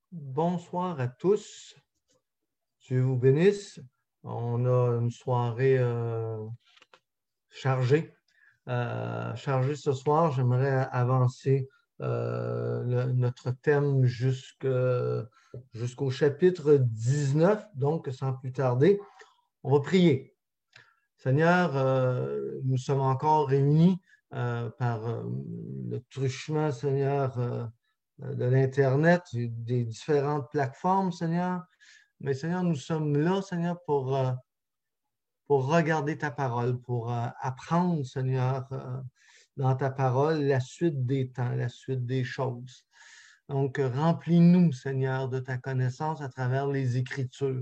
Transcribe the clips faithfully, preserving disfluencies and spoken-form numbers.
Bonsoir à tous. Dieu vous bénisse. On a une soirée euh, chargée. Euh, chargée ce soir. J'aimerais avancer euh, le- notre thème jusque- jusqu'au chapitre dix-neuf. Donc, sans plus tarder, on va prier. Seigneur, euh, nous sommes encore réunis euh, par euh, le truchement, Seigneur, euh, de l'Internet, des différentes plateformes, Seigneur. Mais Seigneur, nous sommes là, Seigneur, pour, euh, pour regarder ta parole, pour euh, apprendre, Seigneur, euh, dans ta parole, la suite des temps, la suite des choses. Donc, euh, remplis-nous, Seigneur, de ta connaissance à travers les Écritures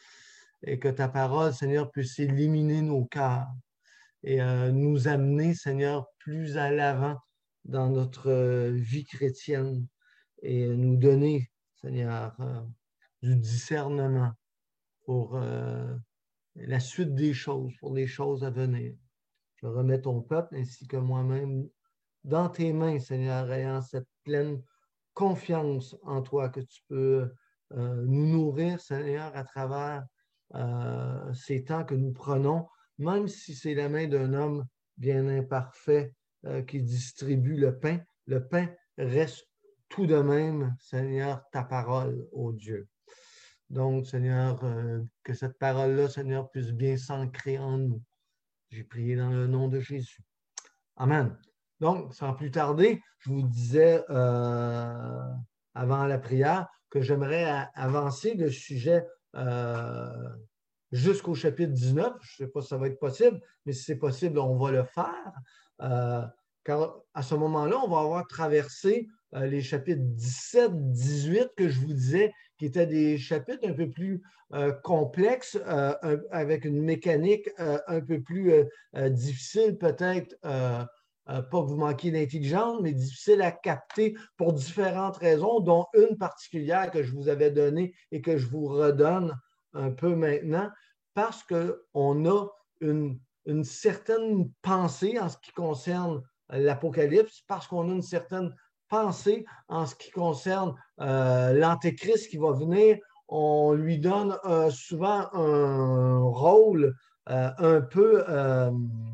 et que ta parole, Seigneur, puisse éliminer nos cœurs et euh, nous amener, Seigneur, plus à l'avant dans notre euh, vie chrétienne et nous donner, Seigneur, euh, du discernement pour euh, la suite des choses, pour les choses à venir. Je remets ton peuple ainsi que moi-même dans tes mains, Seigneur, ayant cette pleine confiance en toi que tu peux euh, nous nourrir, Seigneur, à travers euh, ces temps que nous prenons, même si c'est la main d'un homme bien imparfait euh, qui distribue le pain. Le pain reste tout de même, Seigneur, ta parole, ô Dieu. Donc, Seigneur, euh, que cette parole-là, Seigneur, puisse bien s'ancrer en nous. J'ai prié dans le nom de Jésus. Amen. Donc, sans plus tarder, je vous disais euh, avant la prière que j'aimerais avancer le sujet euh, jusqu'au chapitre dix-neuf. Je ne sais pas si ça va être possible, mais si c'est possible, on va le faire. Euh, car à ce moment-là, on va avoir traversé euh, les chapitres dix-sept, dix-huit que je vous disais, qui étaient des chapitres un peu plus euh, complexes, euh, un, avec une mécanique euh, un peu plus euh, euh, difficile peut-être. Euh, euh, pas que vous manquiez d'intelligence, mais difficile à capter pour différentes raisons, dont une particulière que je vous avais donnée et que je vous redonne un peu maintenant, parce qu'on a une, une certaine pensée en ce qui concerne l'Apocalypse, parce qu'on a une certaine pensée en ce qui concerne euh, l'Antéchrist qui va venir. On lui donne euh, souvent un rôle euh, un peu, euh,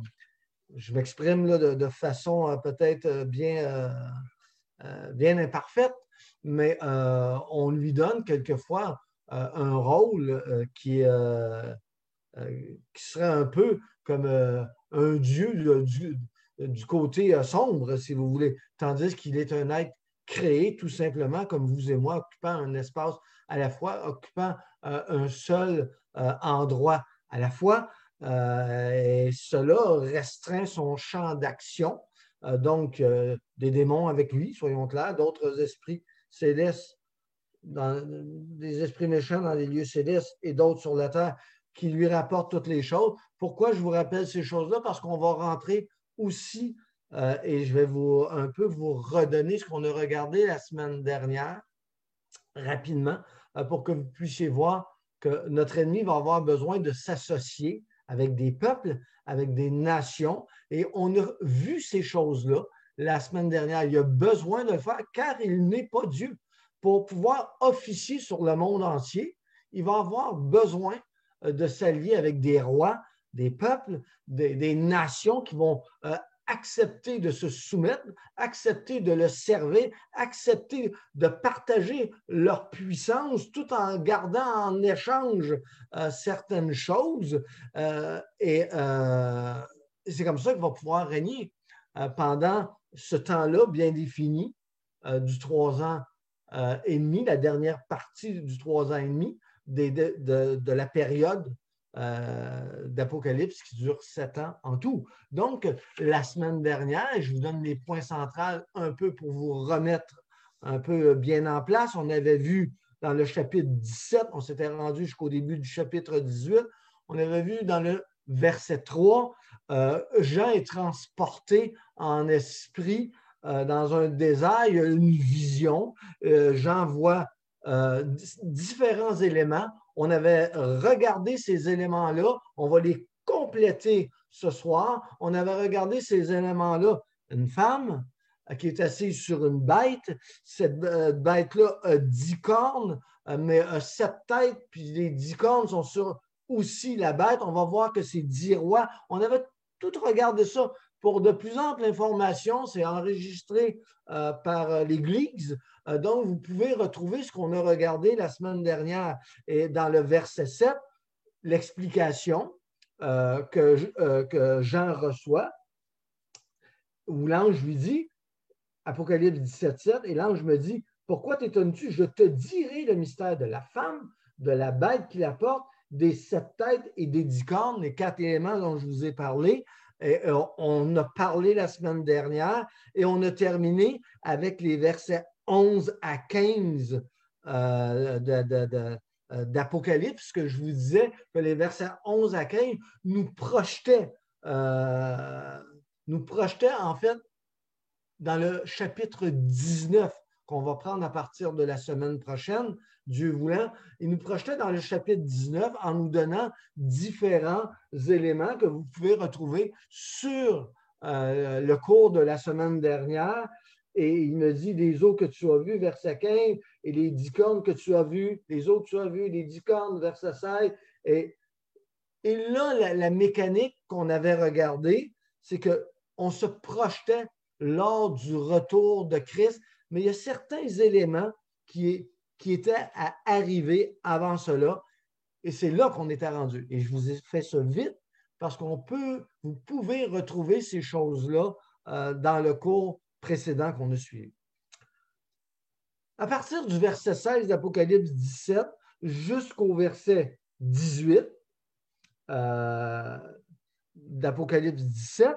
je m'exprime là, de, de façon euh, peut-être euh, bien, euh, euh, bien imparfaite, mais euh, on lui donne quelquefois euh, un rôle euh, qui, euh, euh, qui serait un peu comme euh, un dieu là, du, du côté euh, sombre, si vous voulez, tandis qu'il est un être créé tout simplement comme vous et moi, occupant un espace à la fois, occupant euh, un seul euh, endroit à la fois. Euh, et cela restreint son champ d'action. Euh, donc, euh, des démons avec lui, soyons clairs, d'autres esprits célestes, dans, des esprits méchants dans les lieux célestes et d'autres sur la terre qui lui rapportent toutes les choses. Pourquoi je vous rappelle ces choses-là? Parce qu'on va rentrer aussi, euh, et je vais vous un peu vous redonner ce qu'on a regardé la semaine dernière, rapidement, euh, pour que vous puissiez voir que notre ennemi va avoir besoin de s'associer avec des peuples, avec des nations, et on a vu ces choses-là la semaine dernière. Il a besoin de le faire car il n'est pas Dieu. Pour pouvoir officier sur le monde entier, il va avoir besoin de s'allier avec des rois, des peuples, des, des nations qui vont euh, accepter de se soumettre, accepter de le servir, accepter de partager leur puissance tout en gardant en échange euh, certaines choses. Euh, et euh, c'est comme ça qu'il va pouvoir régner euh, pendant ce temps-là bien défini euh, du trois ans euh, et demi, la dernière partie du trois ans et demi de, de, de, de la période euh, d'Apocalypse qui dure sept ans en tout. Donc, la semaine dernière, je vous donne les points centrales un peu pour vous remettre un peu bien en place. On avait vu dans le chapitre dix-sept, on s'était rendu jusqu'au début du chapitre dix-huit, on avait vu dans le verset trois, euh, Jean est transporté en esprit euh, dans un désert, il y a une vision, euh, Jean voit euh, différents éléments. On avait regardé ces éléments-là, on va les compléter ce soir. On avait regardé ces éléments-là. Une femme, euh, qui est assise sur une bête. Cette euh, bête-là a dix cornes, euh, mais a sept têtes, puis les dix cornes sont sur aussi la bête. On va voir que c'est dix rois. On avait tout regardé ça. Pour de plus amples informations, c'est enregistré euh, par l'Église. Euh, donc, vous pouvez retrouver ce qu'on a regardé la semaine dernière et dans le verset sept, l'explication euh, que, euh, que Jean reçoit, où l'ange lui dit, Apocalypse dix-sept, sept, et l'ange me dit, pourquoi t'étonnes-tu? Je te dirai le mystère de la femme, de la bête qui la porte, des sept têtes et des dix cornes, les quatre éléments dont je vous ai parlé. Et on a parlé la semaine dernière et on a terminé avec les versets onze à quinze euh, de, de, de, d'Apocalypse, que je vous disais que les versets onze à quinze nous projetaient, euh, nous projetaient en fait dans le chapitre dix-neuf qu'on va prendre à partir de la semaine prochaine, Dieu voulant. Il nous projetait dans le chapitre dix-neuf en nous donnant différents éléments que vous pouvez retrouver sur euh, le cours de la semaine dernière. Et il me dit, les eaux que tu as vues, verset quinze, et les dix cornes que tu as vues, les eaux que tu as vues, les dix cornes, verset seize. Et, et là, la, la mécanique qu'on avait regardée, c'est qu'on se projetait lors du retour de Christ, mais il y a certains éléments qui, qui étaient à arriver avant cela, et c'est là qu'on était rendu. Et je vous ai fait ça vite parce qu'on peut, vous pouvez retrouver ces choses-là euh, dans le cours précédent qu'on a suivi. À partir du verset seize d'Apocalypse dix-sept jusqu'au verset dix-huit euh, d'Apocalypse dix-sept,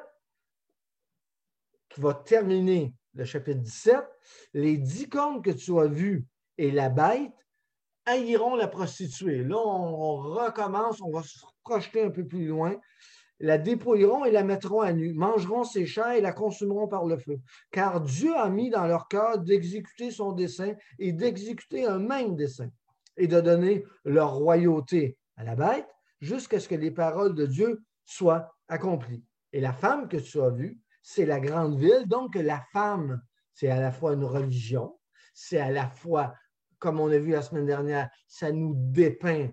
qui va terminer le chapitre dix-sept, les dix cornes que tu as vues et la bête haïront la prostituée. Là, on, on recommence, on va se projeter un peu plus loin. La dépouilleront et la mettront à nu, mangeront ses chairs et la consumeront par le feu. Car Dieu a mis dans leur cœur d'exécuter son dessein et d'exécuter un même dessein et de donner leur royauté à la bête jusqu'à ce que les paroles de Dieu soient accomplies. Et la femme que tu as vue, c'est la grande ville. Donc, la femme, c'est à la fois une religion, c'est à la fois, comme on a vu la semaine dernière, ça nous dépeint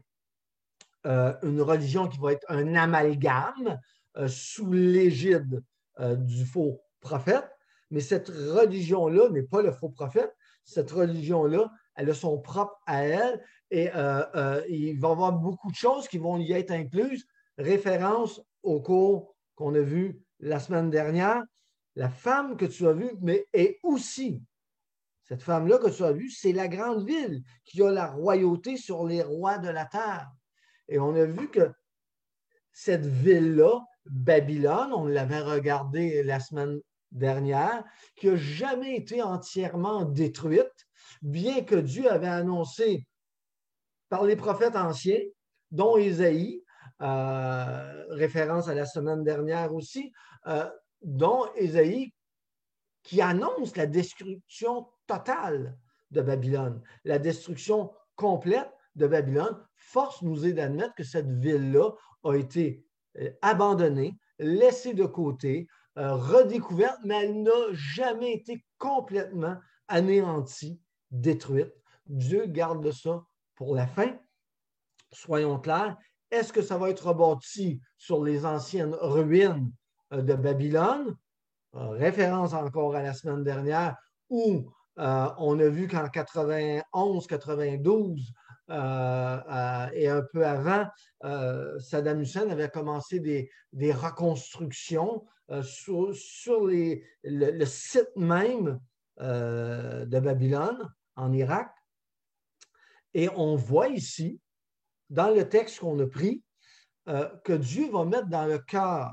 euh, une religion qui va être un amalgame euh, sous l'égide euh, du faux prophète. Mais cette religion-là n'est pas le faux prophète. Cette religion-là, elle a son propre à elle et euh, euh, il va y avoir beaucoup de choses qui vont y être incluses. Référence au cours qu'on a vu la semaine dernière, la femme que tu as vue, mais est aussi, cette femme-là que tu as vue, c'est la grande ville qui a la royauté sur les rois de la terre. Et on a vu que cette ville-là, Babylone, on l'avait regardé la semaine dernière, qui n'a jamais été entièrement détruite, bien que Dieu avait annoncé par les prophètes anciens, dont Ésaïe, euh, référence à la semaine dernière aussi, euh, dont Ésaïe qui annonce la destruction totale de Babylone, la destruction complète de Babylone. Force nous est d'admettre que cette ville-là a été abandonnée, laissée de côté, euh, redécouverte, mais elle n'a jamais été complètement anéantie, détruite. Dieu garde ça pour la fin. Soyons clairs, est-ce que ça va être rebâti sur les anciennes ruines de Babylone? Référence encore à la semaine dernière, où euh, on a vu qu'en quatre-vingt-onze quatre-vingt-douze euh, euh, et un peu avant, euh, Saddam Hussein avait commencé des, des reconstructions euh, sur, sur les, le, le site même euh, de Babylone, en Irak. Et on voit ici, dans le texte qu'on a pris, euh, que Dieu va mettre dans le cœur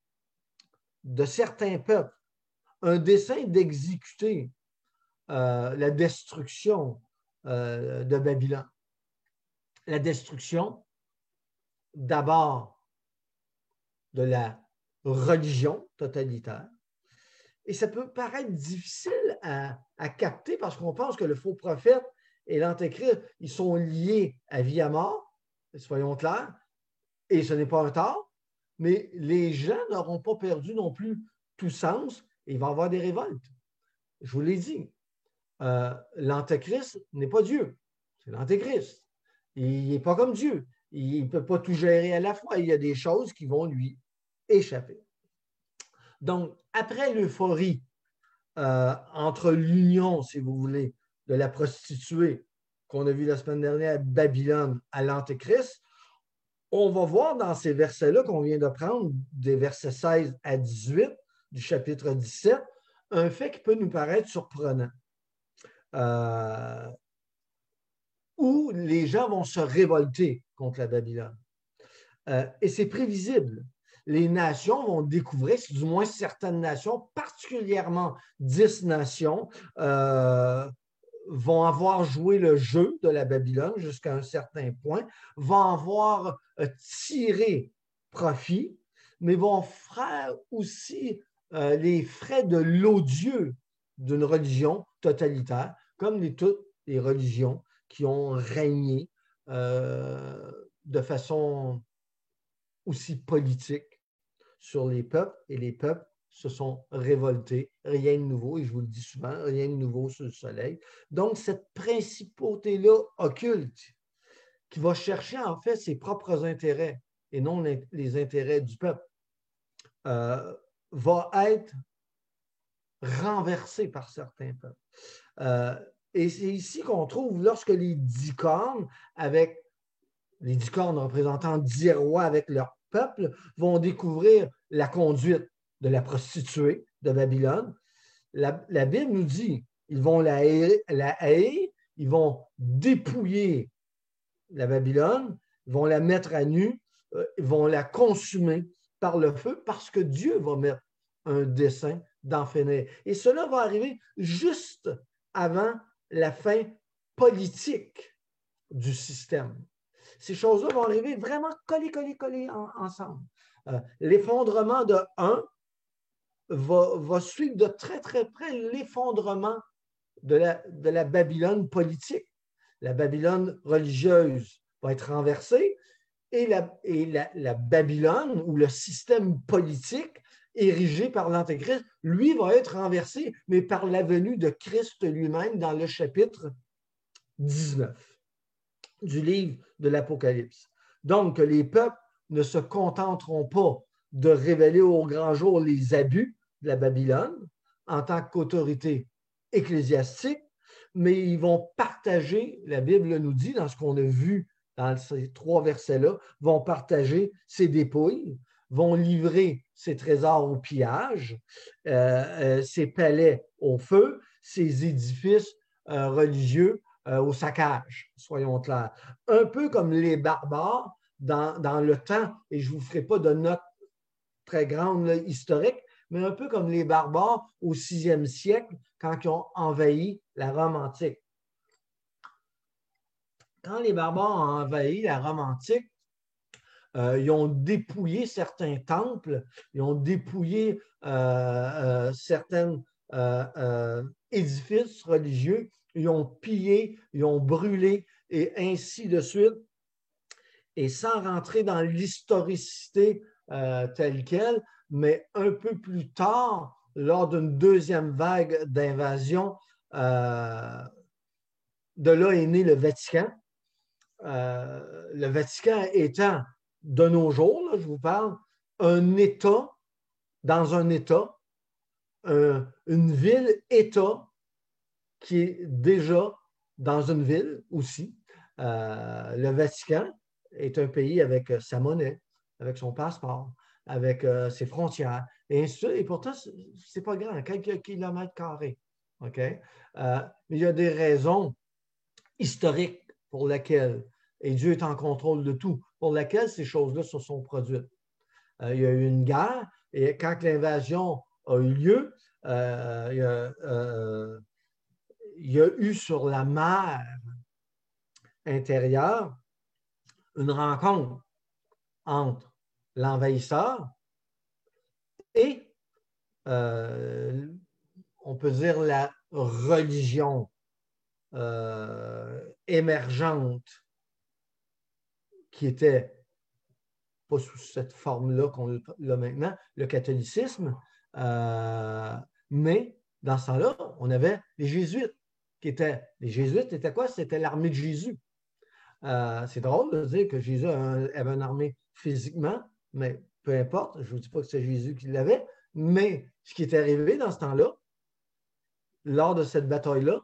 de certains peuples un dessein d'exécuter euh, la destruction euh, de Babylone. La destruction, d'abord, de la religion totalitaire. Et ça peut paraître difficile à, à capter parce qu'on pense que le faux prophète et l'antéchrist, ils sont liés à vie à mort, soyons clairs, et ce n'est pas un tort, mais les gens n'auront pas perdu non plus tout sens. Il va y avoir des révoltes. je vous l'ai dit, euh, l'Antéchrist n'est pas Dieu, c'est l'Antéchrist. Il n'est pas comme Dieu. Il ne peut pas tout gérer à la fois. Il y a des choses qui vont lui échapper. Donc, après l'euphorie euh, entre l'union, si vous voulez, de la prostituée qu'on a vu la semaine dernière à Babylone à l'Antéchrist, on va voir dans ces versets-là qu'on vient de prendre, des versets seize à dix-huit du chapitre dix-sept, un fait qui peut nous paraître surprenant. Euh, où les gens vont se révolter contre la Babylone. Euh, et c'est prévisible. Les nations vont découvrir, du moins certaines nations, particulièrement dix nations, euh, vont avoir joué le jeu de la Babylone jusqu'à un certain point, vont avoir euh, tiré profit, mais vont faire aussi euh, les frais de l'odieux d'une religion totalitaire, comme les, toutes les religions qui ont régné euh, de façon aussi politique sur les peuples, et les peuples se sont révoltés. Rien de nouveau, et je vous le dis souvent, rien de nouveau sous le soleil. Donc, cette principauté-là occulte, qui va chercher en fait ses propres intérêts et non les intérêts du peuple, euh, va être renversée par certains peuples. Euh, et c'est ici qu'on trouve, lorsque les dix cornes, avec les dix cornes représentant dix rois avec leur peuple, vont découvrir la conduite de la prostituée de Babylone, la, la Bible nous dit, ils vont la haïr, la haïr, ils vont dépouiller la Babylone, ils vont la mettre à nu, euh, ils vont la consumer par le feu parce que Dieu va mettre un dessein d'en finir. Et cela va arriver juste avant la fin politique du système. Ces choses-là vont arriver vraiment collées, collées, collées en, ensemble. Euh, l'effondrement de un va, va suivre de très, très près l'effondrement de la, de la Babylone politique. La Babylone religieuse va être renversée et la, et la, la Babylone ou le système politique érigé par l'Antéchrist, lui, va être renversé, mais par la venue de Christ lui-même dans le chapitre dix-neuf du livre de l'Apocalypse. Donc, les peuples ne se contenteront pas de révéler au grand jour les abus de la Babylone en tant qu'autorité ecclésiastique, mais ils vont partager, la Bible nous dit, dans ce qu'on a vu dans ces trois versets-là, vont partager ses dépouilles, vont livrer ses trésors au pillage, euh, euh, ses palais au feu, ses édifices euh, religieux euh, au saccage, soyons clairs. Un peu comme les barbares dans, dans le temps, et je ne vous ferai pas de notes très grandes là, historiques, mais un peu comme les barbares au sixième siècle, quand ils ont envahi la Rome antique. Quand les barbares ont envahi la Rome antique, euh, ils ont dépouillé certains temples, ils ont dépouillé euh, euh, certains euh, euh, édifices religieux, ils ont pillé, ils ont brûlé, et ainsi de suite. Et sans rentrer dans l'historicité euh, telle qu'elle, mais un peu plus tard, lors d'une deuxième vague d'invasion, euh, de là est né le Vatican. Euh, le Vatican étant, de nos jours, là, je vous parle, un État dans un État, un, une ville-État qui est déjà dans une ville aussi. Euh, le Vatican est un pays avec sa monnaie, avec son passeport, avec euh, ses frontières, et ainsi de suite. Et pourtant, c'est pas grand, quelques kilomètres carrés. OK? Euh, mais il y a des raisons historiques pour lesquelles, et Dieu est en contrôle de tout, pour lesquelles ces choses-là se sont produites. Euh, il y a eu une guerre, et quand l'invasion a eu lieu, euh, il, y a, euh, il y a eu sur la mer intérieure une rencontre entre l'envahisseur et, euh, on peut dire, la religion euh, émergente qui était pas sous cette forme-là qu'on l'a maintenant, le catholicisme, euh, mais dans ce temps-là, on avait les Jésuites, qui étaient, les Jésuites étaient quoi? C'était l'armée de Jésus. Euh, c'est drôle de dire que Jésus avait une armée physiquement, mais peu importe, je ne vous dis pas que c'est Jésus qui l'avait, mais ce qui est arrivé dans ce temps-là, lors de cette bataille-là,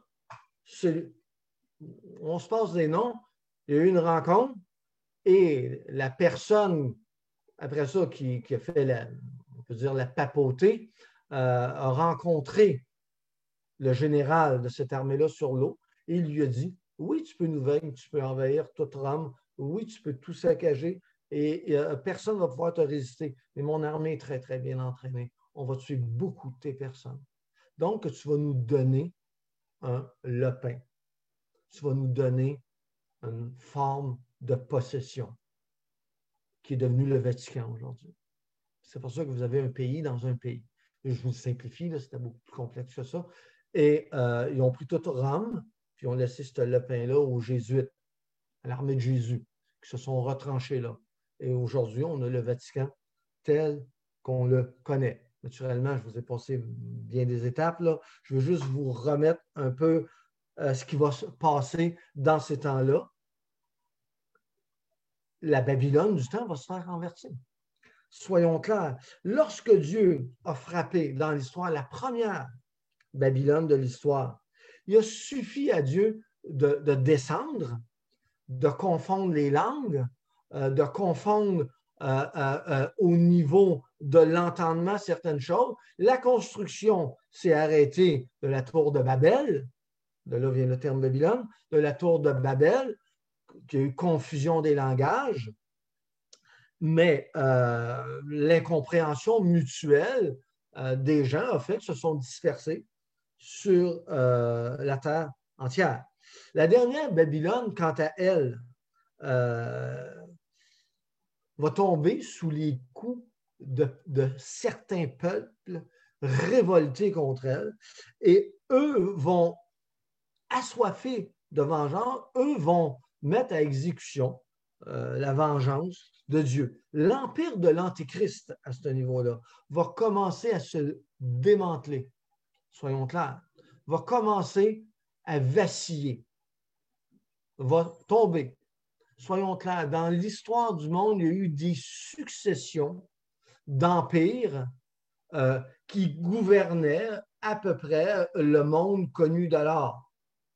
on se passe des noms, il y a eu une rencontre et la personne, après ça, qui, qui a fait la, on peut dire la papauté, euh, a rencontré le général de cette armée-là sur l'eau et il lui a dit, oui, tu peux nous vaincre, tu peux envahir toute Rome, oui, tu peux tout saccager et, et euh, personne ne va pouvoir te résister. Mais mon armée est très, très bien entraînée. On va tuer beaucoup de tes personnes. Donc, tu vas nous donner un lopin. Tu vas nous donner une forme de possession qui est devenue le Vatican aujourd'hui. C'est pour ça que vous avez un pays dans un pays. Et je vous le simplifie, c'était beaucoup plus complexe que ça. Et euh, ils ont pris toute Rome, puis ils ont laissé ce lopin-là aux Jésuites, à l'armée de Jésus, qui se sont retranchés là. Et aujourd'hui, on a le Vatican tel qu'on le connaît. Naturellement, je vous ai passé bien des étapes, là. Je veux juste vous remettre un peu euh, ce qui va se passer dans ces temps-là. La Babylone du temps va se faire renverser. Soyons clairs, lorsque Dieu a frappé dans l'histoire la première Babylone de l'histoire, il a suffi à Dieu de, de descendre, de confondre les langues, euh, de confondre euh, euh, euh, au niveau de l'entendement certaines choses. La construction s'est arrêtée de la tour de Babel, de là vient le terme Babylone, de la tour de Babel, qu'il y a eu confusion des langages, mais euh, l'incompréhension mutuelle euh, des gens a fait qu'ils se sont dispersés sur euh, la terre entière. La dernière Babylone, quant à elle, euh, va tomber sous les coups de, de certains peuples révoltés contre elle, et eux vont assoiffés de vengeance, eux vont mettre à exécution euh, la vengeance de Dieu. L'empire de l'Antéchrist, à ce niveau-là, va commencer à se démanteler, soyons clairs, va commencer à vaciller, va tomber. Soyons clairs, dans l'histoire du monde, il y a eu des successions d'empires euh, qui gouvernaient à peu près le monde connu d'alors,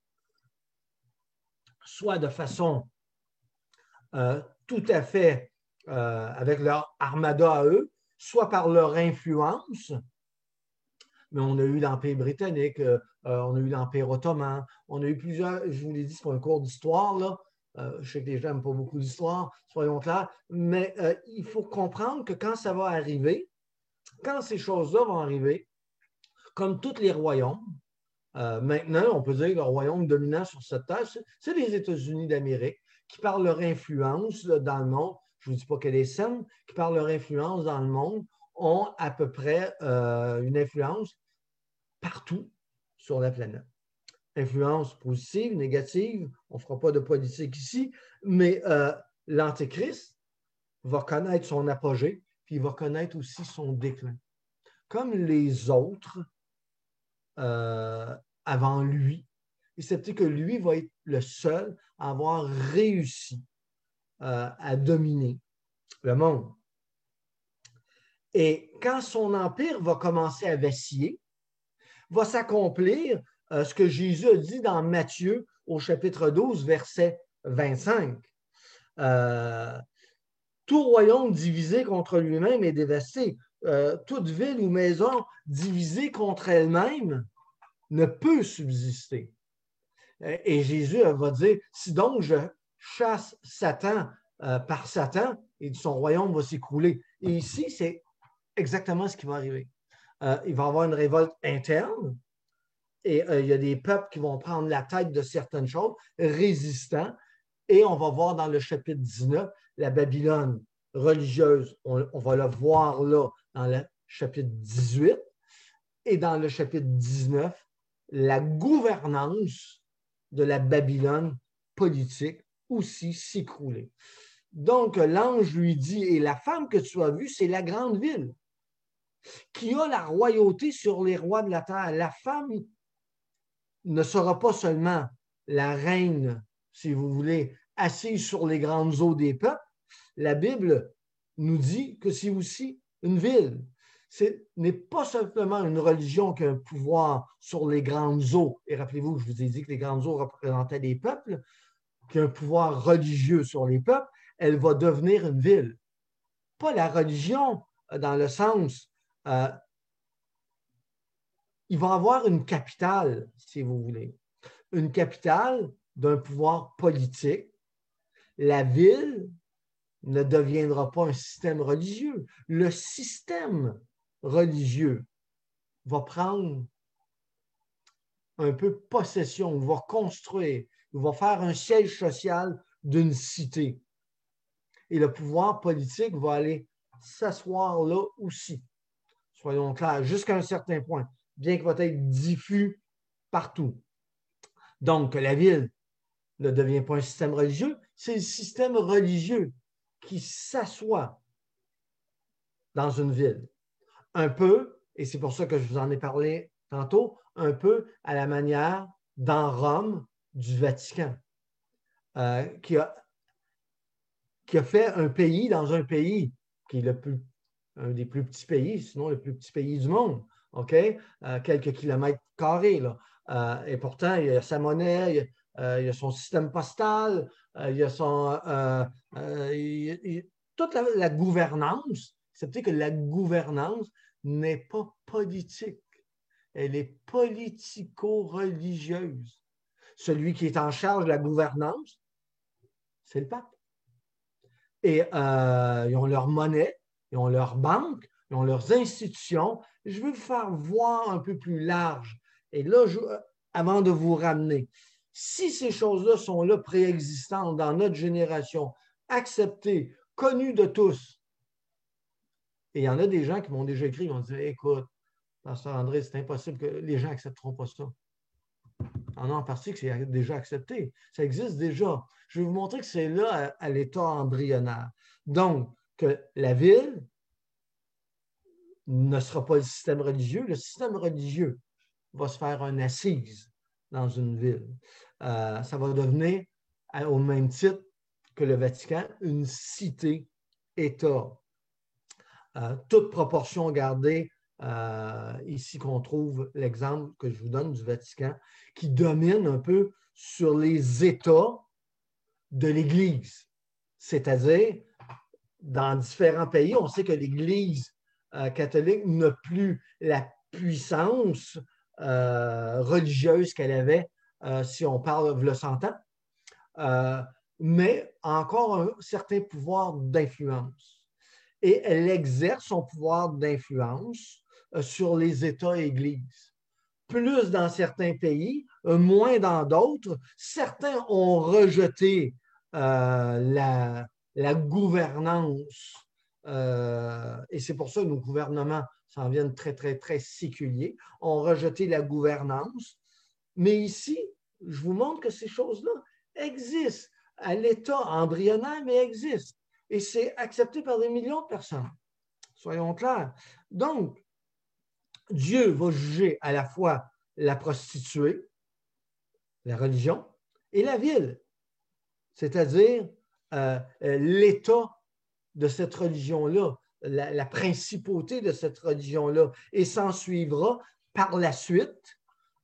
soit de façon euh, tout à fait euh, avec leur armada à eux, soit par leur influence. Mais on a eu l'Empire britannique, euh, on a eu l'Empire ottoman, on a eu plusieurs, je vous l'ai dit, c'est pas un cours d'histoire, là. Euh, je sais que les gens n'aiment pas beaucoup d'histoire, soyons clairs, mais euh, il faut comprendre que quand ça va arriver, quand ces choses-là vont arriver, comme tous les royaumes, euh, maintenant, on peut dire que le royaume dominant sur cette terre, c'est les États-Unis d'Amérique, qui par leur influence là, dans le monde, je ne vous dis pas qu'elle est saine, qui par leur influence dans le monde, ont à peu près euh, une influence partout sur la planète. Influence positive, négative, on ne fera pas de politique ici, mais euh, l'Antéchrist va connaître son apogée, puis il va connaître aussi son déclin. Comme les autres euh, avant lui, excepté que lui va être le seul à avoir réussi euh, à dominer le monde. Et quand son empire va commencer à vaciller, va s'accomplir euh, ce que Jésus a dit dans Matthieu au chapitre douze, verset vingt-cinq. Euh, Tout royaume divisé contre lui-même est dévasté. Euh, toute ville ou maison divisée contre elle-même ne peut subsister. Et Jésus va dire, si donc je chasse Satan euh, par Satan, et son royaume va s'écrouler. Et ici, c'est exactement ce qui va arriver. Euh, il va y avoir une révolte interne, et euh, il y a des peuples qui vont prendre la tête de certaines choses, résistants, et on va voir dans le chapitre dix-neuf, la Babylone religieuse, on, on va le voir là dans le chapitre dix-huit, et dans le chapitre dix-neuf, la gouvernance de la Babylone politique aussi s'écrouler. Donc, l'ange lui dit, et la femme que tu as vue, c'est la grande ville. qui a la royauté sur les rois de la terre. La femme ne sera pas seulement la reine, si vous voulez, assise sur les grandes eaux des peuples. La Bible nous dit que c'est aussi une ville. Ce n'est pas simplement une religion qui a un pouvoir sur les grandes eaux. Et rappelez-vous que je vous ai dit que les grandes eaux représentaient les peuples, qui a un pouvoir religieux sur les peuples. Elle va devenir une ville. Pas la religion dans le sens, euh, il va avoir une capitale, si vous voulez. Une capitale d'un pouvoir politique. La ville ne deviendra pas un système religieux. Le système religieux va prendre un peu possession, va construire, va faire un siège social d'une cité. Et le pouvoir politique va aller s'asseoir là aussi. Soyons clairs, jusqu'à un certain point, bien qu'il va être diffus partout. Donc, la ville ne devient pas un système religieux, c'est le système religieux qui s'assoit dans une ville. Un peu, et c'est pour ça que je vous en ai parlé tantôt, un peu à la manière dans Rome du Vatican, euh, qui, a, qui a fait un pays dans un pays qui est le plus, un des plus petits pays, sinon le plus petit pays du monde, OK? Euh, quelques kilomètres carrés, là. Euh, et pourtant, il y a sa monnaie, il y a, euh, il y a son système postal, euh, il y a son... Euh, euh, il, il, toute la, la gouvernance, excepté que la gouvernance n'est pas politique. Elle est politico-religieuse. Celui qui est en charge de la gouvernance, c'est le pape. Et euh, ils ont leur monnaie, ils ont leur banque, ils ont leurs institutions. Je veux vous faire voir un peu plus large. Et là, je, avant de vous ramener, si ces choses-là sont là préexistantes dans notre génération, acceptées, connues de tous, et il y en a des gens qui m'ont déjà écrit, ils m'ont dit, écoute, Pasteur André, c'est impossible que les gens n'accepteront pas ça. En a en partie que c'est déjà accepté. Ça existe déjà. Je vais vous montrer que c'est là à, à l'état embryonnaire. Donc, que la ville ne sera pas le système religieux. Le système religieux va se faire une assise dans une ville. Euh, ça va devenir, au même titre que le Vatican, une cité-État. Euh, toute proportion gardée, euh, ici qu'on trouve l'exemple que je vous donne du Vatican, qui domine un peu sur les États de l'Église. C'est-à-dire, dans différents pays, on sait que l'Église euh, catholique n'a plus la puissance euh, religieuse qu'elle avait, euh, si on parle de cent ans, euh, mais encore un certain pouvoir d'influence. Et elle exerce son pouvoir d'influence euh, sur les États-églises. Plus dans certains pays, euh, moins dans d'autres. Certains ont rejeté euh, la, la gouvernance euh, et c'est pour ça que nos gouvernements s'en viennent très, très, très séculiers, ont rejeté la gouvernance. Mais ici, je vous montre que ces choses-là existent à l'état embryonnaire, mais existent. Et c'est accepté par des millions de personnes. Soyons clairs. Donc, Dieu va juger à la fois la prostituée, la religion, et la ville, c'est-à-dire euh, l'état de cette religion-là, la, la principauté de cette religion-là. Et s'en suivra par la suite,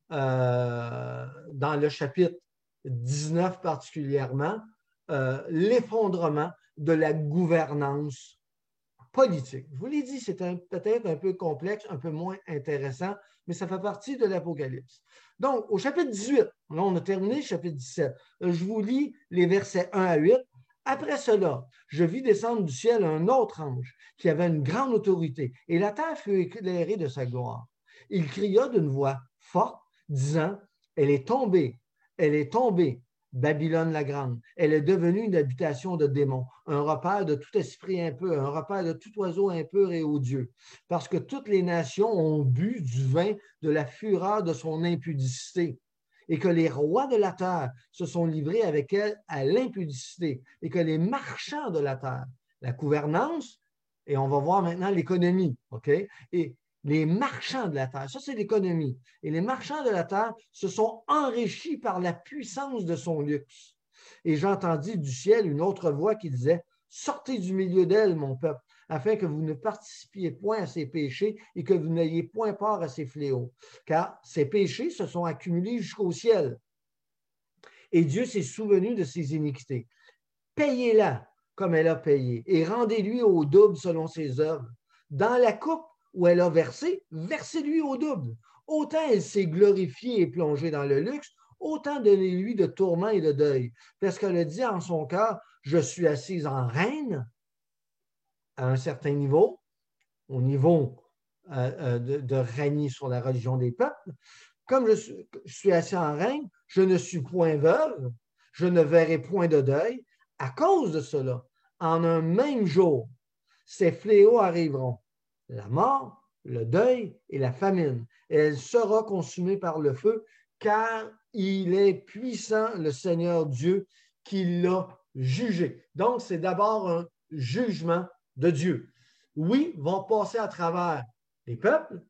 euh, dans le chapitre dix-neuf particulièrement, euh, l'effondrement de la gouvernance politique. Je vous l'ai dit, c'est peut-être un peu complexe, un peu moins intéressant, mais ça fait partie de l'Apocalypse. Donc, au chapitre dix-huit, là, on a terminé le chapitre dix-sept. Je vous lis les versets un à huit. Après cela, je vis descendre du ciel un autre ange qui avait une grande autorité, et la terre fut éclairée de sa gloire. Il cria d'une voix forte, disant, « Elle est tombée, elle est tombée, Babylone la grande. Elle est devenue une habitation de démons, un repère de tout esprit impur, un repère de tout oiseau impur et odieux, parce que toutes les nations ont bu du vin de la fureur de son impudicité, et que les rois de la terre se sont livrés avec elle à l'impudicité, et que les marchands de la terre, la gouvernance Et on va voir maintenant l'économie, OK? Et les marchands de la terre, ça c'est l'économie. Et les marchands de la terre se sont enrichis par la puissance de son luxe. Et j'entendis du ciel une autre voix qui disait, « Sortez du milieu d'elle, mon peuple, afin que vous ne participiez point à ses péchés et que vous n'ayez point part à ses fléaux. Car ces péchés se sont accumulés jusqu'au ciel. Et Dieu s'est souvenu de ses iniquités. Payez-la comme elle a payé et rendez-lui au double selon ses œuvres. Dans la coupe où elle a versé, versez-lui au double. Autant elle s'est glorifiée et plongée dans le luxe, autant donnez-lui de tourments et de deuil. Parce qu'elle a dit en son cœur, je suis assise en reine à un certain niveau, au niveau euh, de, de régner sur la religion des peuples. Comme je suis, je suis assis en reine, je ne suis point veuve, je ne verrai point de deuil. À cause de cela, en un même jour, ces fléaux arriveront, la mort, le deuil et la famine. Et elle sera consumée par le feu, car il est puissant, le Seigneur Dieu, qui l'a jugé. Donc, c'est d'abord un jugement de Dieu. Oui, vont passer à travers les peuples.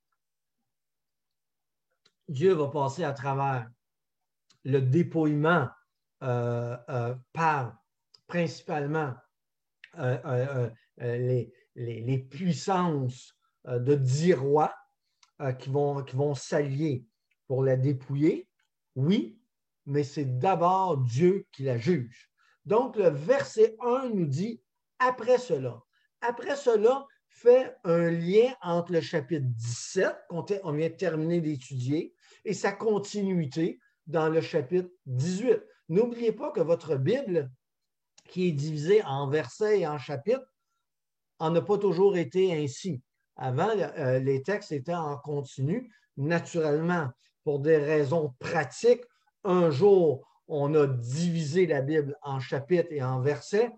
Dieu va passer à travers le dépouillement euh, euh, par principalement euh, euh, euh, les, les, les puissances euh, de dix rois euh, qui vont, qui vont s'allier pour la dépouiller. Oui, mais c'est d'abord Dieu qui la juge. Donc, le verset un nous dit « après cela ». Après cela, fait un lien entre le chapitre dix-sept, qu'on vient de terminer d'étudier, et sa continuité dans le chapitre dix-huit. N'oubliez pas que votre Bible, qui est divisée en versets et en chapitres, en n'a pas toujours été ainsi. Avant, euh, les textes étaient en continu. Naturellement, pour des raisons pratiques, un jour, on a divisé la Bible en chapitres et en versets.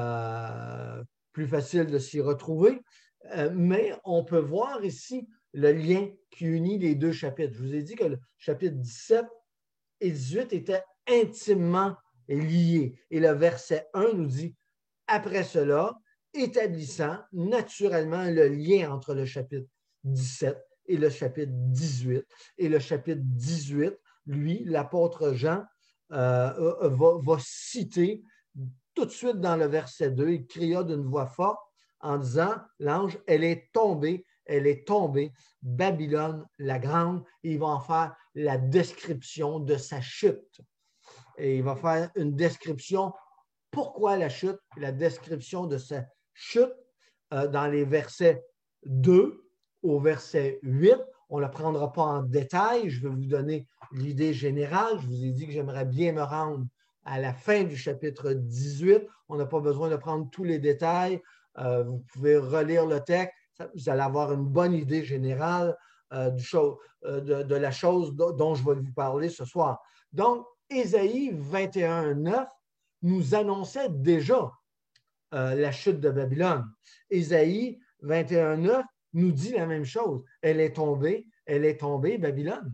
Euh, plus facile de s'y retrouver. Euh, mais on peut voir ici le lien qui unit les deux chapitres. Je vous ai dit que le chapitre dix-sept et dix-huit étaient intimement liés. Et le verset un nous dit, après cela, établissant naturellement le lien entre le chapitre dix-sept et le chapitre dix-huit. Et le chapitre dix-huit, lui, l'apôtre Jean, euh, va, va citer tout de suite dans le verset deux, il cria d'une voix forte en disant, l'ange, elle est tombée, elle est tombée, Babylone la grande, et il va en faire la description de sa chute. Et il va faire une description, pourquoi la chute, la description de sa chute euh, dans les versets deux au verset huit. On ne la prendra pas en détail, je vais vous donner l'idée générale. Je vous ai dit que j'aimerais bien me rendre à la fin du chapitre dix-huit. On n'a pas besoin de prendre tous les détails. Euh, vous pouvez relire le texte. Vous allez avoir une bonne idée générale euh, du show, euh, de, de la chose dont je vais vous parler ce soir. Donc, Ésaïe vingt et un, neuf nous annonçait déjà euh, la chute de Babylone. Ésaïe vingt et un, neuf nous dit la même chose. Elle est tombée, elle est tombée, Babylone.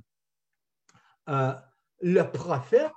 Euh, le prophète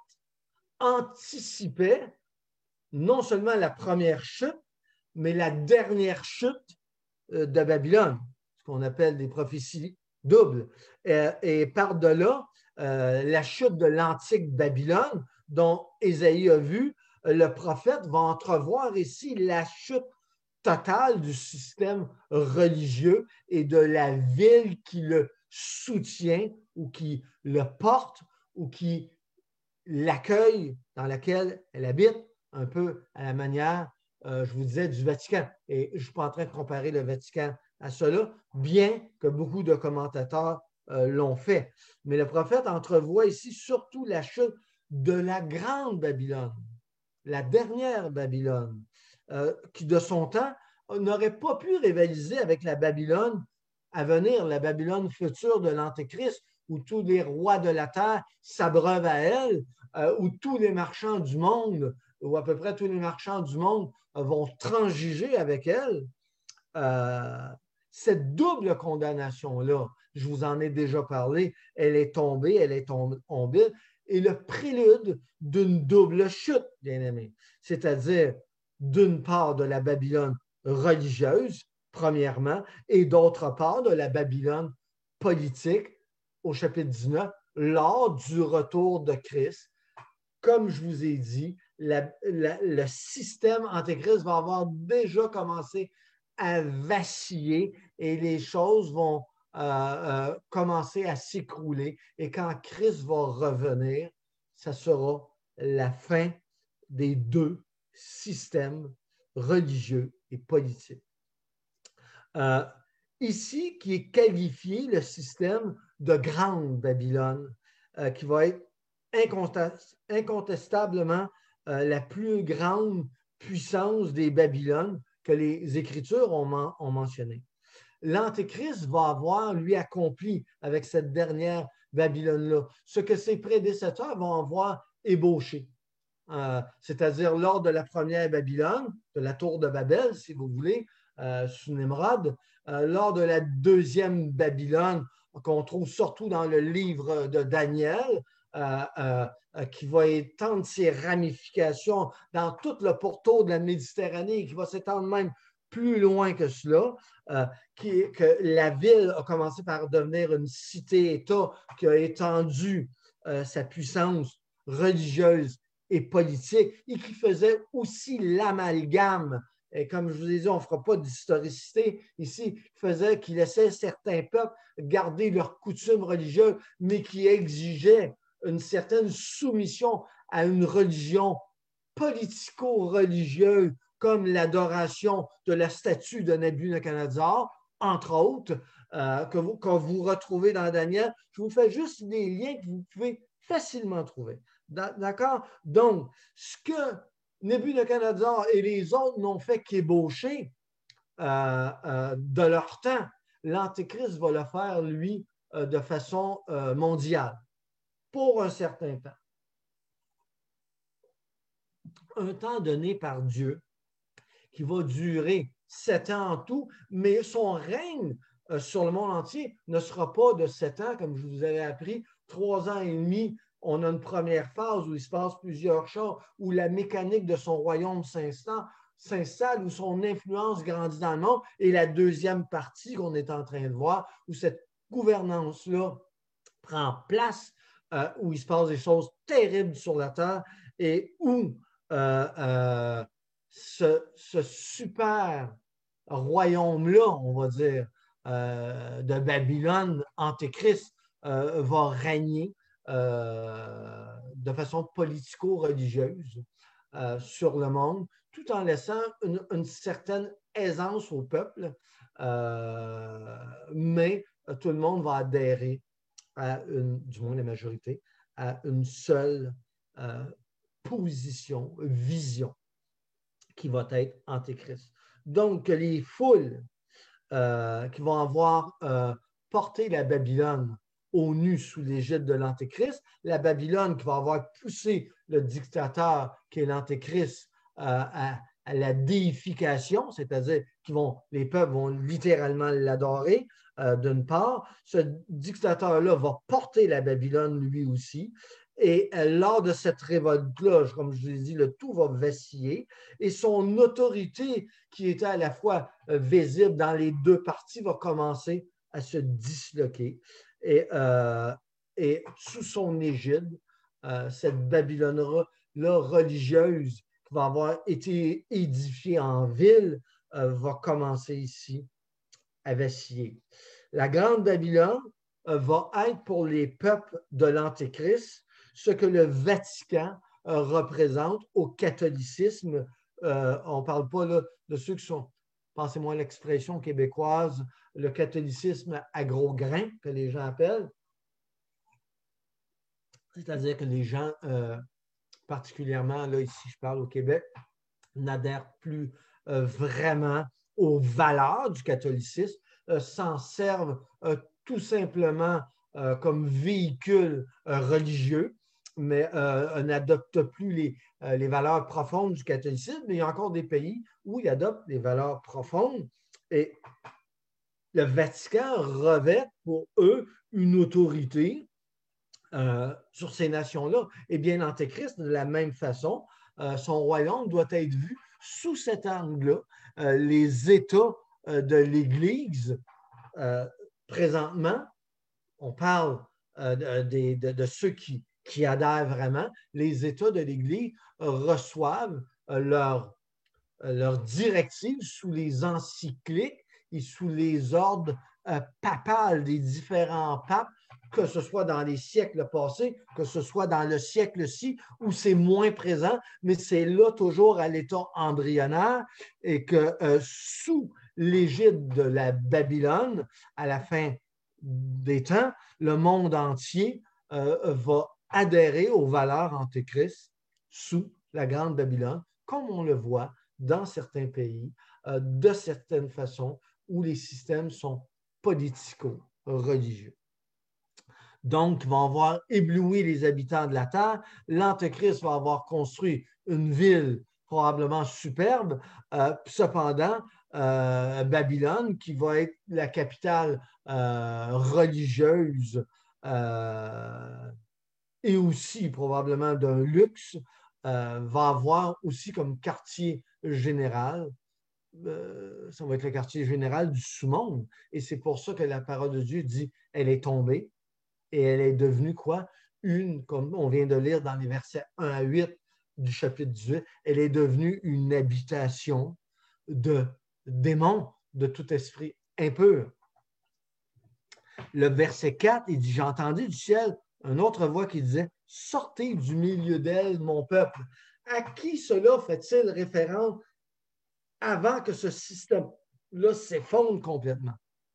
anticipait non seulement la première chute, mais la dernière chute de Babylone, ce qu'on appelle des prophéties doubles. Et, et par-delà, euh, la chute de l'antique Babylone, dont Ésaïe a vu, le prophète va entrevoir ici la chute totale du système religieux et de la ville qui le soutient ou qui le porte ou qui l'accueille, dans laquelle elle habite, un peu à la manière, euh, je vous disais, du Vatican. Et je ne suis pas en train de comparer le Vatican à cela, bien que beaucoup de commentateurs euh, l'ont fait. Mais le prophète entrevoit ici surtout la chute de la grande Babylone, la dernière Babylone, euh, qui de son temps n'aurait pas pu rivaliser avec la Babylone à venir, la Babylone future de l'Antéchrist, où tous les rois de la terre s'abreuvent à elle, euh, où tous les marchands du monde, ou à peu près tous les marchands du monde, euh, vont transiger avec elle. Euh, cette double condamnation-là, je vous en ai déjà parlé, elle est tombée, elle est tombée, et le prélude d'une double chute, bien aimé, c'est-à-dire d'une part de la Babylone religieuse, premièrement, et d'autre part, de la Babylone politique au chapitre dix-neuf, lors du retour de Christ. Comme je vous ai dit, la, la, le système antéchrist va avoir déjà commencé à vaciller et les choses vont euh, euh, commencer à s'écrouler. Et quand Christ va revenir, ça sera la fin des deux systèmes religieux et politiques. Euh, ici, qui est qualifié le système de Grande Babylone, euh, qui va être incontestablement euh, la plus grande puissance des Babylones que les Écritures ont, men ont mentionné. L'Antéchrist va avoir, lui, accompli avec cette dernière Babylone-là ce que ses prédécesseurs vont avoir ébauché. Euh, c'est-à-dire lors de la première Babylone, de la tour de Babel, si vous voulez, euh, sous Nimrod, euh, lors de la deuxième Babylone, qu'on trouve surtout dans le livre de Daniel, euh, euh, qui va étendre ses ramifications dans tout le pourtour de la Méditerranée, qui va s'étendre même plus loin que cela, euh, qui, que la ville a commencé par devenir une cité-État qui a étendu euh, sa puissance religieuse et politique et qui faisait aussi l'amalgame. Et comme je vous ai dit, on ne fera pas d'historicité ici, qui faisait, qui laissait certains peuples garder leurs coutumes religieuses, mais qui exigeait une certaine soumission à une religion politico-religieuse comme l'adoration de la statue de Nabuchodonosor, entre autres, euh, que vous, que vous retrouvez dans Daniel. Je vous fais juste des liens que vous pouvez facilement trouver. D'accord? Donc, ce que Nabuchodonosor et les autres n'ont fait qu'ébaucher euh, euh, de leur temps, l'Antéchrist va le faire, lui, euh, de façon euh, mondiale, pour un certain temps. Un temps donné par Dieu, qui va durer sept ans en tout, mais son règne euh, sur le monde entier ne sera pas de sept ans, comme je vous avais appris, trois ans et demi. On a une première phase où il se passe plusieurs choses, où la mécanique de son royaume s'installe, où son influence grandit dans le monde, et la deuxième partie qu'on est en train de voir, où cette gouvernance-là prend place, euh, où il se passe des choses terribles sur la terre et où euh, euh, ce, ce super royaume-là, on va dire, euh, de Babylone, Antéchrist, euh, va régner euh, de façon politico-religieuse euh, sur le monde, tout en laissant une, une certaine aisance au peuple, euh, mais tout le monde va adhérer à une, du moins la majorité, à une seule euh, position, vision qui va être Antéchrist. Donc, les foules euh, qui vont avoir euh, porté la Babylone au nu sous l'égide de l'Antéchrist, la Babylone qui va avoir poussé le dictateur qui est l'Antéchrist euh, à, à la déification, c'est-à-dire que les peuples vont littéralement l'adorer, euh, d'une part. Ce dictateur-là va porter la Babylone lui aussi. Et euh, lors de cette révolte-là, comme je vous l'ai dit, le tout va vaciller et son autorité, qui était à la fois euh, visible dans les deux parties, va commencer à se disloquer. Et, euh, et sous son égide, euh, cette Babylone-là religieuse qui va avoir été édifiée en ville euh, va commencer ici à vaciller. La Grande Babylone euh, va être pour les peuples de l'Antéchrist ce que le Vatican euh, représente au catholicisme. Euh, on ne parle pas là, de ceux qui sont, pensez-moi l'expression québécoise, le catholicisme à gros grains, que les gens appellent. C'est-à-dire que les gens, euh, particulièrement là, ici, je parle au Québec, n'adhèrent plus euh, vraiment aux valeurs du catholicisme, euh, s'en servent euh, tout simplement euh, comme véhicule euh, religieux, mais euh, n'adoptent plus les, euh, les valeurs profondes du catholicisme. Mais il y a encore des pays où ils adoptent les valeurs profondes. Et le Vatican revêt pour eux une autorité euh, sur ces nations-là. Et bien, l'Antéchrist, de la même façon, euh, son royaume doit être vu sous cet angle-là, euh, les états euh, de l'Église, euh, présentement, on parle euh, de, de, de ceux qui, qui adhèrent vraiment, les états de l'Église reçoivent euh, leur, euh, leur directive sous les encycliques et sous les ordres euh, papales des différents papes, que ce soit dans les siècles passés, que ce soit dans le siècle-ci, où c'est moins présent, mais c'est là toujours à l'état embryonnaire et que euh, sous l'égide de la Babylone, à la fin des temps, le monde entier euh, va adhérer aux valeurs antéchrist sous la Grande Babylone, comme on le voit dans certains pays, euh, de certaines façons, où les systèmes sont politico-religieux. Donc, ils vont avoir ébloui les habitants de la terre. L'Antéchrist va avoir construit une ville probablement superbe. Euh, cependant, euh, Babylone, qui va être la capitale euh, religieuse euh, et aussi probablement d'un luxe, euh, va avoir aussi comme quartier général, euh, ça va être le quartier général du sous-monde. Et c'est pour ça que la parole de Dieu dit, elle est tombée. Et elle est devenue quoi? Une, comme on vient de lire dans les versets un à huit du chapitre dix-huit, elle est devenue une habitation de démons, de tout esprit impur. Le verset quatre, il dit, j'ai entendu du ciel une autre voix qui disait, sortez du milieu d'elle, mon peuple. À qui cela fait-il référence avant que ce système-là s'effondre complètement?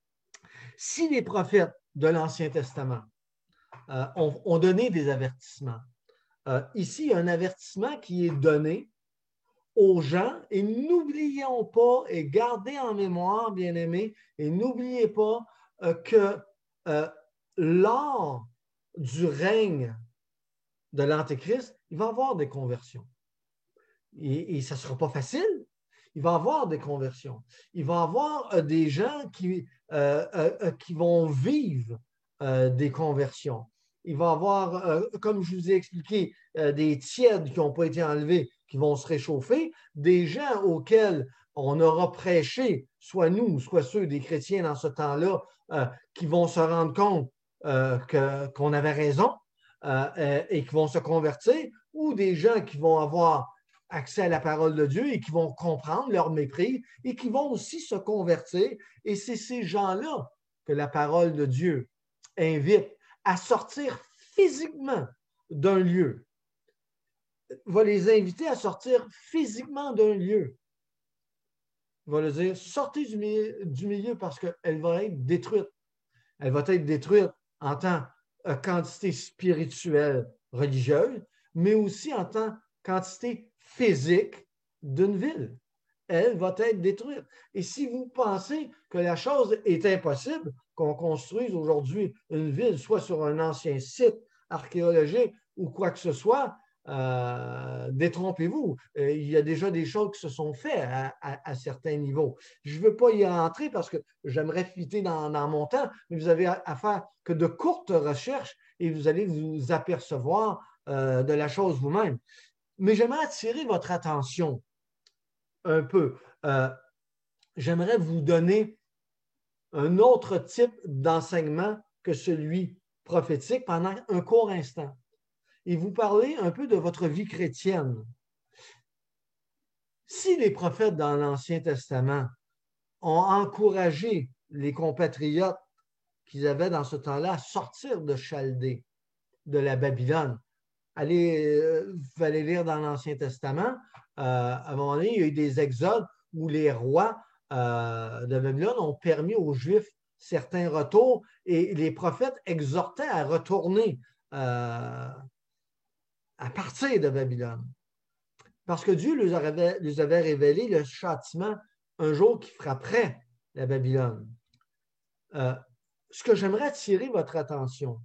Si les prophètes de l'Ancien Testament Euh, ont, ont donné des avertissements. Euh, ici, il y a un avertissement qui est donné aux gens et n'oublions pas et gardez en mémoire, bien-aimés, et n'oubliez pas euh, que euh, lors du règne de l'Antéchrist, il va y avoir des conversions. Et, et ça ne sera pas facile. Il va y avoir des conversions. Il va y avoir euh, des gens qui, euh, euh, qui vont vivre euh, des conversions. Il va y avoir, euh, comme je vous ai expliqué, euh, des tièdes qui n'ont pas été enlevés, qui vont se réchauffer, des gens auxquels on aura prêché, soit nous, soit ceux des chrétiens dans ce temps-là, euh, qui vont se rendre compte euh, que, qu'on avait raison euh, et qui vont se convertir, ou des gens qui vont avoir accès à la parole de Dieu et qui vont comprendre leur mépris et qui vont aussi se convertir. Et c'est ces gens-là que la parole de Dieu invite à sortir physiquement d'un lieu, va les inviter à sortir physiquement d'un lieu. Il va leur dire, sortez du milieu, du milieu parce qu'elle va être détruite. Elle va être détruite en tant que quantité spirituelle religieuse, mais aussi en tant que quantité physique d'une ville. Elle va être détruite. Et si vous pensez que la chose est impossible, qu'on construise aujourd'hui une ville, soit sur un ancien site archéologique ou quoi que ce soit, euh, détrompez-vous. Euh, il y a déjà des choses qui se sont faites à, à, à certains niveaux. Je ne veux pas y rentrer parce que j'aimerais fitter dans, dans mon temps, mais vous avez à, à faire que de courtes recherches et vous allez vous apercevoir euh, de la chose vous-même. Mais j'aimerais attirer votre attention un peu. Euh, j'aimerais vous donner un autre type d'enseignement que celui prophétique pendant un court instant et vous parler un peu de votre vie chrétienne. Si les prophètes dans l'Ancien Testament ont encouragé les compatriotes qu'ils avaient dans ce temps-là à sortir de Chaldée, de la Babylone, allez, euh, vous allez lire dans l'Ancien Testament, euh, à un moment donné, il y a eu des exodes où les rois euh, de Babylone ont permis aux Juifs certains retours et les prophètes exhortaient à retourner euh, à partir de Babylone. Parce que Dieu les avait, les avait révélé le châtiment un jour qui frapperait la Babylone. Euh, ce que j'aimerais attirer votre attention,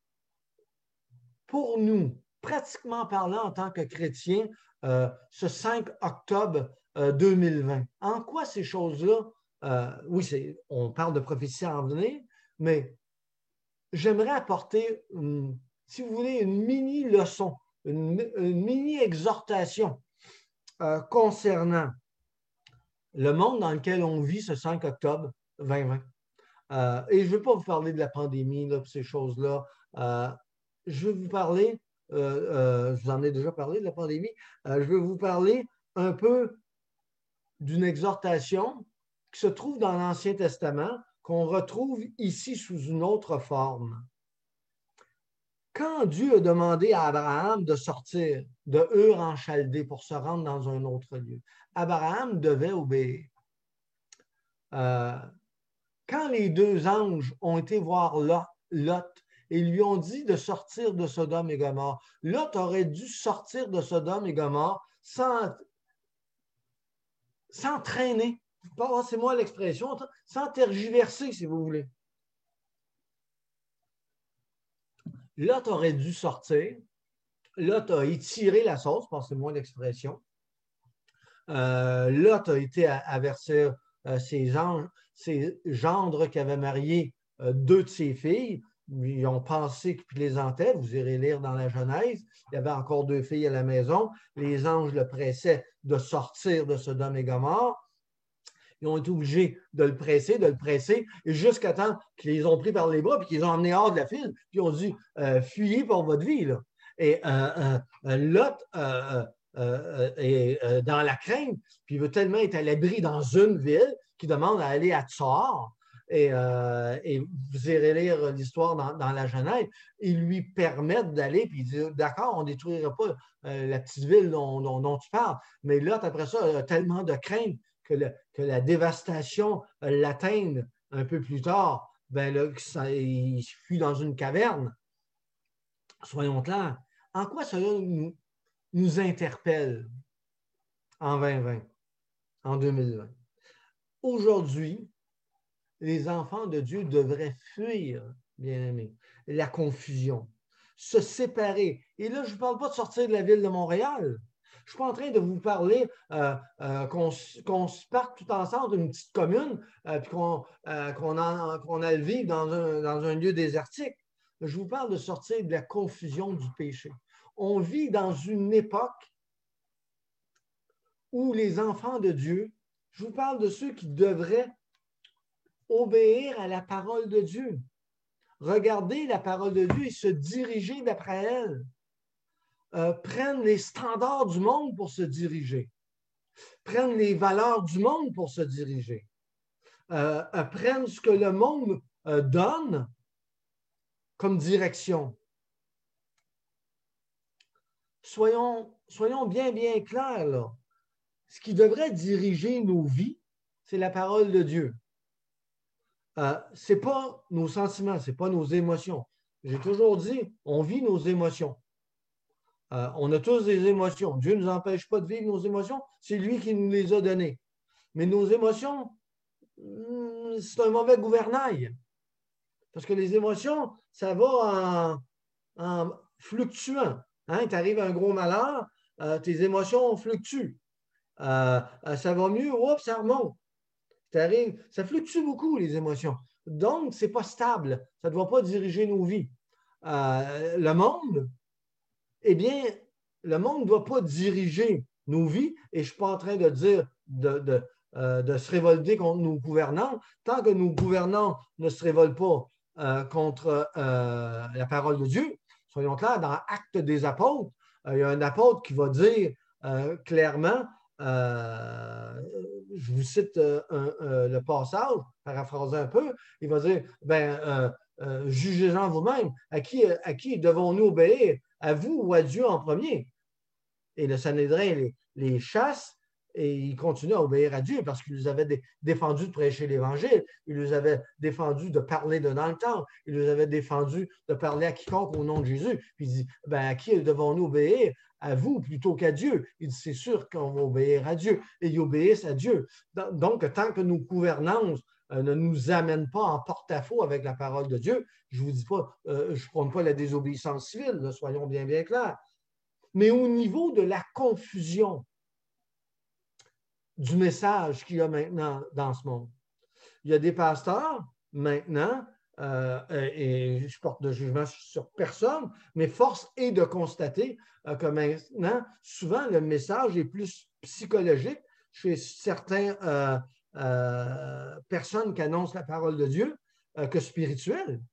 pour nous, pratiquement parlant en tant que chrétiens, euh, ce cinq octobre euh, deux mille vingt, en quoi ces choses-là, euh, oui, c'est, on parle de prophétie à en venir, mais j'aimerais apporter, une, si vous voulez, une mini-leçon, une, une mini-exhortation euh, concernant le monde dans lequel on vit ce cinq octobre vingt vingt. Euh, et je ne veux pas vous parler de la pandémie, là, ces choses-là. Euh, je veux vous parler, euh, euh, je vous en ai déjà parlé de la pandémie, euh, je veux vous parler un peu d'une exhortation qui se trouve dans l'Ancien Testament, qu'on retrouve ici sous une autre forme. Quand Dieu a demandé à Abraham de sortir de Ur en Chaldée pour se rendre dans un autre lieu, Abraham devait obéir. Euh, quand les deux anges ont été voir Lot et lui ont dit de sortir de Sodome et Gomorrhe, Lot aurait dû sortir de Sodome et Gomorrhe sans, sans traîner, passez-moi l'expression, sans tergiverser, si vous voulez. Lot aurait dû sortir. Lot a étiré la sauce, passez-moi l'expression. Euh, Lot a été avertir euh, ses, anges, ses gendres qui avaient marié euh, deux de ses filles. Ils ont pensé qu'ils plaisantaient. Vous irez lire dans la Genèse. Il y avait encore deux filles à la maison. Les anges le pressaient de sortir de Sodome et Gomorrhe. Ils ont été obligés de le presser, de le presser, jusqu'à temps qu'ils les ont pris par les bras et qu'ils ont emmené hors de la file, puis ils ont dit euh, fuyez pour votre vie. Là. Et euh, euh, Lot euh, euh, est euh, dans la crainte, puis il veut tellement être à l'abri dans une ville qu'il demande à aller à Tsar. Et, euh, et vous irez lire l'histoire dans, dans la Genèse. Ils lui permettent d'aller, puis il dit d'accord, on ne détruira pas euh, la petite ville dont, dont, dont tu parles. Mais Lot, après ça, a tellement de crainte que, le, que la dévastation l'atteigne un peu plus tard, ben là, ça, il fuit dans une caverne. Soyons clairs. En quoi cela nous, nous interpelle en vingt vingt, en deux mille vingt? Aujourd'hui, les enfants de Dieu devraient fuir, bien-aimés, la confusion, se séparer. Et là, je ne vous parle pas de sortir de la ville de Montréal. Je ne suis pas en train de vous parler euh, euh, qu'on qu'on se parte tout ensemble d'une petite commune euh, puis qu'on euh, qu'on qu'on aille vivre dans un, dans un lieu désertique. Je vous parle de sortir de la confusion du péché. On vit dans une époque où les enfants de Dieu, je vous parle de ceux qui devraient obéir à la parole de Dieu. Regarder la parole de Dieu et se diriger d'après elle. Euh, prennent les standards du monde pour se diriger. Prennent les valeurs du monde pour se diriger. Euh, euh, prennent ce que le monde euh, donne comme direction. Soyons, soyons bien, bien clairs, là. Ce qui devrait diriger nos vies, c'est la parole de Dieu. Euh, ce n'est pas nos sentiments, ce n'est pas nos émotions. J'ai toujours dit, on vit nos émotions. Euh, on a tous des émotions. Dieu ne nous empêche pas de vivre nos émotions, c'est lui qui nous les a données. Mais nos émotions, c'est un mauvais gouvernail. Parce que les émotions, ça va en, en fluctuant. Hein? Tu arrives à un gros malheur, euh, tes émotions fluctuent. Euh, ça va mieux, oups, ça remonte. Ça fluctue beaucoup, les émotions. Donc, ce n'est pas stable. Ça ne doit pas diriger nos vies. Euh, le monde, eh bien, le monde ne doit pas diriger nos vies. Et je ne suis pas en train de dire de, de, euh, de se révolter contre nos gouvernants. Tant que nos gouvernants ne se révoltent pas euh, contre euh, la parole de Dieu, soyons clairs, dans Actes des apôtres, euh, il y a un apôtre qui va dire euh, clairement, Euh, je vous cite euh, un, euh, le passage, paraphrasé un peu, il va dire, ben, euh, euh, jugez-en vous-même, à qui, à qui devons-nous obéir, à vous ou à Dieu en premier? Et le Sanhédrin les, les chasse et il continue à obéir à Dieu parce qu'il nous avait dé, défendu de prêcher l'Évangile, il nous avait défendu de parler de dans le temple, il nous avait défendu de parler à quiconque au nom de Jésus. Puis il dit, ben, à qui devons-nous obéir? À vous plutôt qu'à Dieu. Il dit, c'est sûr qu'on va obéir à Dieu. Et ils obéissent à Dieu. Donc, tant que nos gouvernances euh, ne nous amènent pas en porte-à-faux avec la parole de Dieu, je ne vous dis pas, euh, je ne prône pas la désobéissance civile, là, soyons bien, bien clairs. Mais au niveau de la confusion du message qu'il y a maintenant dans ce monde, il y a des pasteurs, maintenant, euh, et je porte de jugement sur personne, mais force est de constater euh, que maintenant, souvent, le message est plus psychologique chez certaines euh, euh, personnes qui annoncent la parole de Dieu euh, que spirituel.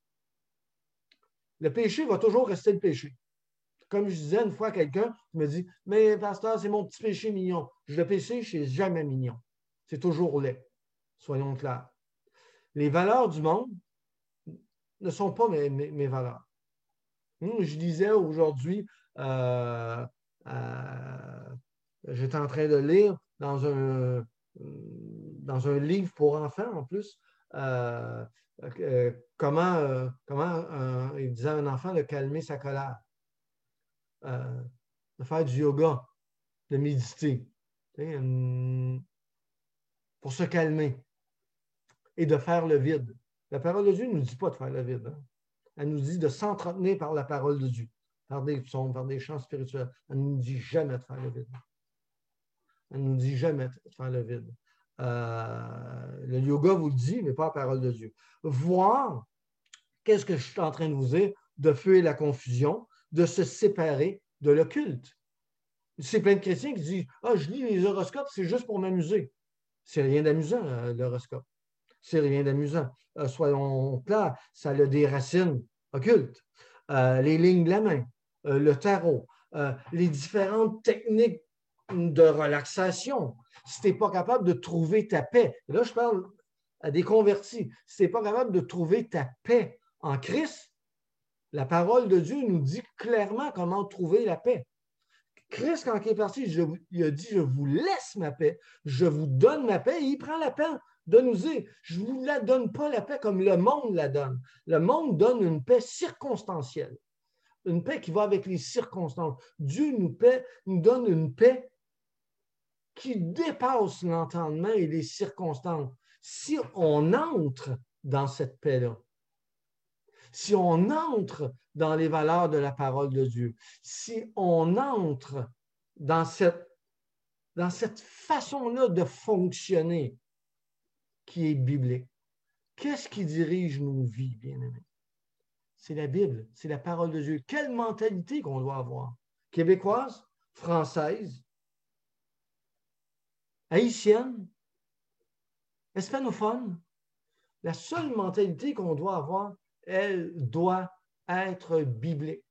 Le péché va toujours rester le péché. Comme je disais une fois à quelqu'un qui me dit « Mais pasteur, c'est mon petit péché mignon. » Le péché, c'est jamais mignon. C'est toujours laid. Soyons clairs. Les valeurs du monde ne sont pas mes, mes, mes valeurs. Hum, je disais aujourd'hui, euh, euh, j'étais en train de lire dans un, dans un livre pour enfants en plus, euh, euh, comment, euh, comment euh, il disait à un enfant de calmer sa colère. Euh, de faire du yoga, de méditer, une, pour se calmer et de faire le vide. La parole de Dieu ne nous dit pas de faire le vide. Hein. Elle nous dit de s'entretenir par la parole de Dieu, par des psaumes, par des chants spirituels. Elle ne nous dit jamais de faire le vide. Elle ne nous dit jamais de faire le vide. Euh, le yoga vous le dit, mais pas la parole de Dieu. Voir, qu'est-ce que je suis en train de vous dire, de fuir la confusion, de se séparer de l'occulte. C'est plein de chrétiens qui disent « Ah, je lis les horoscopes, c'est juste pour m'amuser. » C'est rien d'amusant, euh, l'horoscope. C'est rien d'amusant. Euh, soyons clairs, ça a des racines occultes. Euh, les lignes de la main, euh, le tarot, euh, les différentes techniques de relaxation. Si tu n'es pas capable de trouver ta paix, et là je parle à des convertis, si tu n'es pas capable de trouver ta paix en Christ, la parole de Dieu nous dit clairement comment trouver la paix. Christ, quand il est parti, je, il a dit, je vous laisse ma paix, je vous donne ma paix, et il prend la peine de nous dire, je ne vous la donne pas la paix comme le monde la donne. Le monde donne une paix circonstancielle, une paix qui va avec les circonstances. Dieu nous, paie, nous donne une paix qui dépasse l'entendement et les circonstances. Si on entre dans cette paix-là, si on entre dans les valeurs de la parole de Dieu, si on entre dans cette, dans cette façon-là de fonctionner qui est biblique, qu'est-ce qui dirige nos vies, bien-aimés? C'est la Bible, c'est la parole de Dieu. Quelle mentalité qu'on doit avoir? Québécoise, française, haïtienne, hispanophone. La seule mentalité qu'on doit avoir, elle doit être biblique.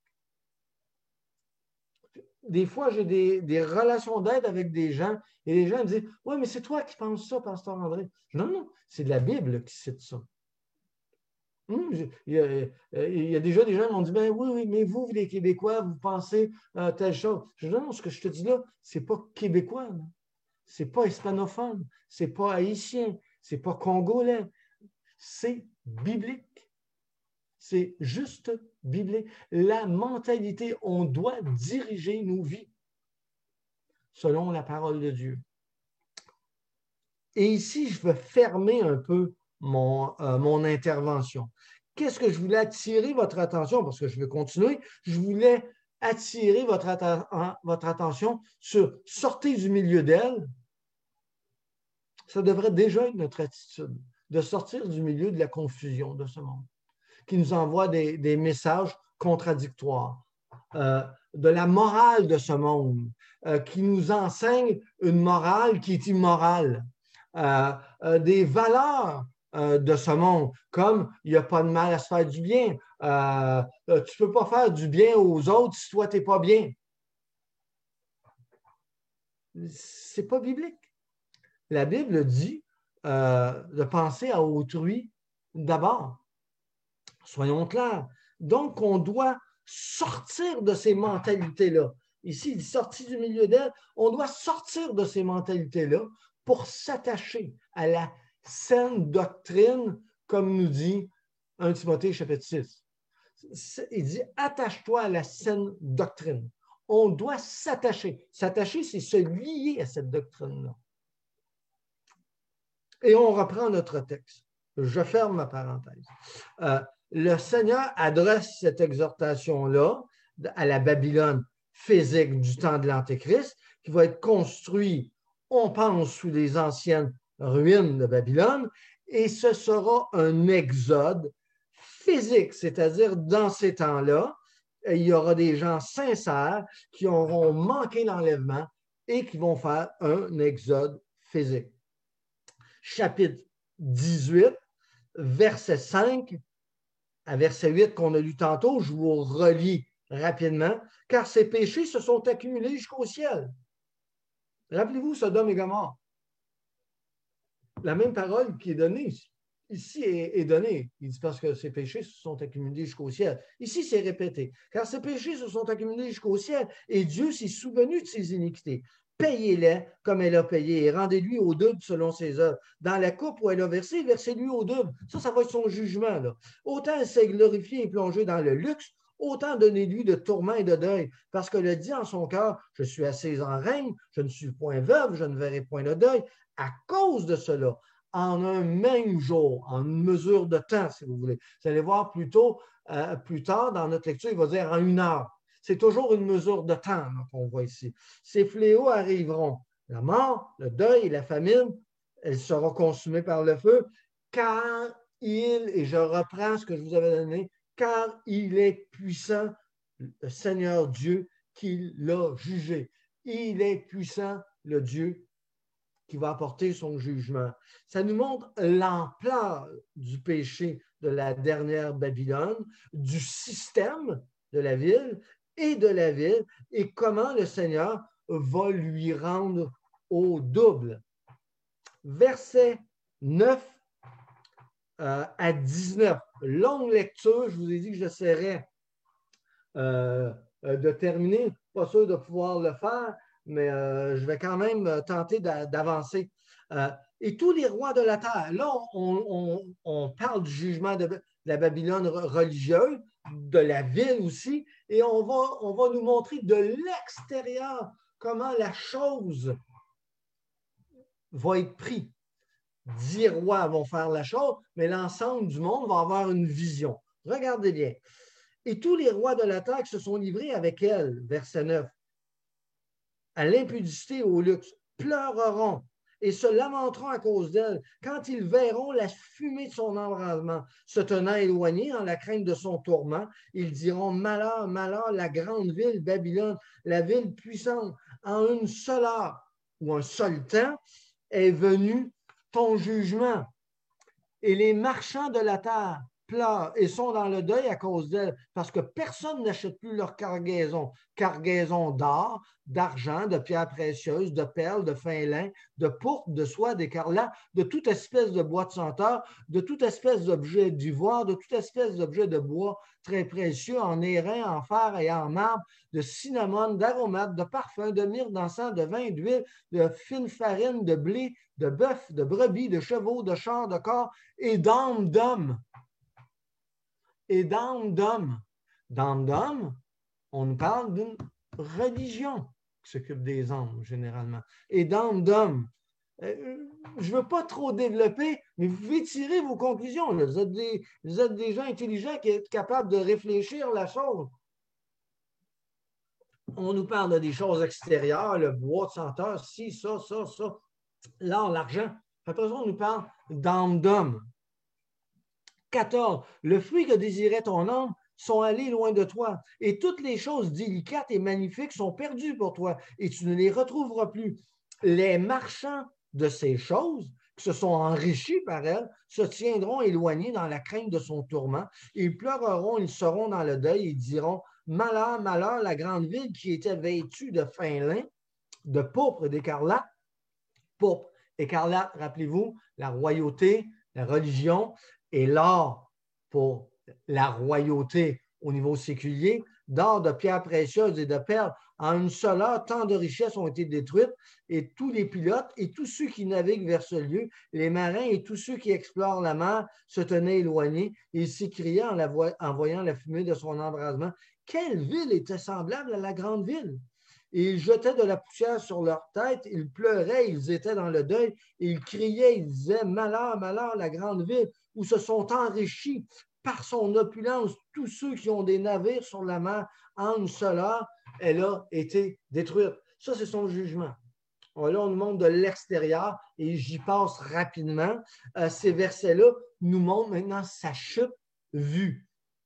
Des fois, j'ai des, des relations d'aide avec des gens et les gens me disent « Oui, mais c'est toi qui penses ça, pasteur André. » Non, non, c'est de la Bible qui cite ça. Hum, il, y a, il y a déjà des gens qui m'ont dit ben oui, oui, mais vous, les Québécois, vous pensez euh, telle chose. Je dis non, ce que je te dis là, c'est pas québécois, c'est pas hispanophone, c'est pas haïtien, c'est pas congolais, c'est biblique. C'est juste biblique. La mentalité, on doit diriger nos vies selon la parole de Dieu. Et ici, je veux fermer un peu mon, euh, mon intervention. Qu'est-ce que je voulais attirer votre attention? Parce que je vais continuer. Je voulais attirer votre, atten votre attention sur sortez du milieu d'elle. Ça devrait déjà être notre attitude, de sortir du milieu de la confusion de ce monde, qui nous envoie des, des messages contradictoires, euh, de la morale de ce monde, euh, qui nous enseigne une morale qui est immorale, euh, euh, des valeurs euh, de ce monde, comme il n'y a pas de mal à se faire du bien, euh, euh, tu ne peux pas faire du bien aux autres si toi, tu n'es pas bien. Ce n'est pas biblique. La Bible dit euh, de penser à autrui d'abord. Soyons clairs. Donc, on doit sortir de ces mentalités-là. Ici, il sortit du milieu d'elle. On doit sortir de ces mentalités-là pour s'attacher à la saine doctrine, comme nous dit premier Timothée chapitre six. Il dit, attache-toi à la saine doctrine. On doit s'attacher. S'attacher, c'est se lier à cette doctrine-là. Et on reprend notre texte. Je ferme ma parenthèse. Euh, le Seigneur adresse cette exhortation-là à la Babylone physique du temps de l'Antéchrist, qui va être construit, on pense, sous les anciennes ruines de Babylone, et ce sera un exode physique, c'est-à-dire dans ces temps-là, il y aura des gens sincères qui auront manqué l'enlèvement et qui vont faire un exode physique. Chapitre dix-huit, verset cinq à verset huit qu'on a lu tantôt, je vous relis rapidement, car ces péchés se sont accumulés jusqu'au ciel. Rappelez-vous, Sodome et Gomorrhe. La même parole qui est donnée ici est, est donnée. Il dit parce que ces péchés se sont accumulés jusqu'au ciel. Ici, c'est répété. Car ces péchés se sont accumulés jusqu'au ciel et Dieu s'est souvenu de ses iniquités. Payez-les comme elle a payé et rendez-lui au double selon ses œuvres. Dans la coupe où elle a versé, versez-lui au double. Ça, ça va être son jugement, là. Autant elle s'est glorifiée et plongée dans le luxe, autant donnez-lui de tourments et de deuil, parce qu'elle a dit en son cœur, je suis assise en règne, je ne suis point veuve, je ne verrai point de deuil. À cause de cela, en un même jour, en une mesure de temps, si vous voulez. Vous allez voir plus tôt, euh, plus tard dans notre lecture, il va dire en une heure. C'est toujours une mesure de temps qu'on voit ici. Ces fléaux arriveront. La mort, le deuil et la famine, elles seront consumées par le feu, car il, et je reprends ce que je vous avais donné, car il est puissant, le Seigneur Dieu, qui l'a jugé. Il est puissant, le Dieu qui va apporter son jugement. Ça nous montre l'ampleur du péché de la dernière Babylone, du système de la ville et de la ville, et comment le Seigneur va lui rendre au double. Verset neuf euh, à dix-neuf. Longue lecture, je vous ai dit que j'essaierais euh, de terminer. Pas sûr de pouvoir le faire, mais euh, je vais quand même tenter d'avancer. Euh, et tous les rois de la terre, là, on, on, on parle du jugement de, de la Babylone religieuse, de la ville aussi, et on va, on va nous montrer de l'extérieur comment la chose va être prise. Dix rois vont faire la chose, mais l'ensemble du monde va avoir une vision. Regardez bien. Et tous les rois de la terre qui se sont livrés avec elle, verset neuf, à l'impudicité et au luxe, pleureront et se lamenteront à cause d'elle quand ils verront la fumée de son embrasement se tenant éloignée en la crainte de son tourment. Ils diront, malheur, malheur, la grande ville Babylone, la ville puissante, en une seule heure ou un seul temps est venu ton jugement. Et les marchands de la terre pleurent et sont dans le deuil à cause d'elle, parce que personne n'achète plus leur cargaison. Cargaison d'or, d'argent, de pierres précieuses, de perles, de fin lin, de pourpre, de soie, d'écarlate, de toute espèce de bois de senteur, de toute espèce d'objet d'ivoire, de toute espèce d'objet de bois très précieux, en airain, en fer et en marbre, de cinnamome, d'aromates, de parfums, de myrrhe, d'encens, de vin, d'huile, de fine farine, de blé, de bœuf, de brebis, de chevaux, de chars, de corps et d'âmes d'hommes. Et d'âmes d'hommes. D'âmes d'hommes, on nous parle d'une religion qui s'occupe des âmes, généralement. Et d'âmes d'hommes. Euh, je ne veux pas trop développer, mais vous pouvez tirer vos conclusions. Là. Vous êtes des, vous êtes des gens intelligents qui sont capables de réfléchir la chose. On nous parle de des choses extérieures, le bois de senteur, ci, ça, ça, ça, l'or, l'argent. Après ça, on nous parle d'âme d'homme. quatorze. Le fruit que désirait ton âme sont allés loin de toi, et toutes les choses délicates et magnifiques sont perdues pour toi, et tu ne les retrouveras plus. Les marchands de ces choses, qui se sont enrichis par elles, se tiendront éloignés dans la crainte de son tourment. Ils pleureront, ils seront dans le deuil, et diront, malheur, malheur, la grande ville qui était vêtue de fin lin, de pourpre et d'écarlate. Pourpre, écarlate, rappelez-vous, la royauté, la religion, et l'or pour la royauté au niveau séculier, d'or, de pierres précieuses et de perles. En une seule heure, tant de richesses ont été détruites, et tous les pilotes et tous ceux qui naviguent vers ce lieu, les marins et tous ceux qui explorent la mer se tenaient éloignés, et ils s'écriaient en, la vo- en voyant la fumée de son embrasement. Quelle ville était semblable à la grande ville? Et ils jetaient de la poussière sur leur tête, ils pleuraient, ils étaient dans le deuil, et ils criaient, ils disaient, malheur, malheur, la grande ville, où se sont enrichis par son opulence tous ceux qui ont des navires sur la mer en une seule heure, elle a été détruite. Ça, c'est son jugement. Là, on nous montre de l'extérieur et j'y passe rapidement. Euh, ces versets-là nous montrent maintenant sa chute vu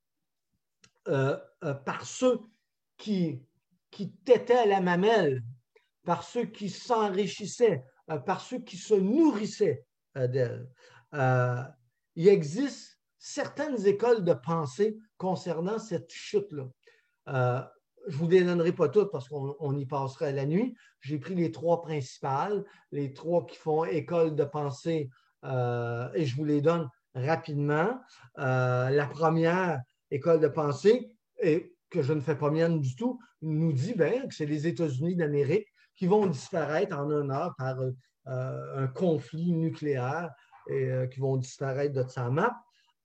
euh, euh, par ceux qui, qui tétaient la mamelle, par ceux qui s'enrichissaient, euh, par ceux qui se nourrissaient euh, d'elle. Euh, il existe certaines écoles de pensée concernant cette chute-là. Euh, je ne vous les donnerai pas toutes parce qu'on y passerait la nuit. J'ai pris les trois principales, les trois qui font école de pensée, euh, et je vous les donne rapidement. Euh, la première école de pensée, et que je ne fais pas mienne du tout, nous dit bien, que c'est les États-Unis d'Amérique qui vont disparaître en un an par euh, un conflit nucléaire et euh, qui vont disparaître de sa map.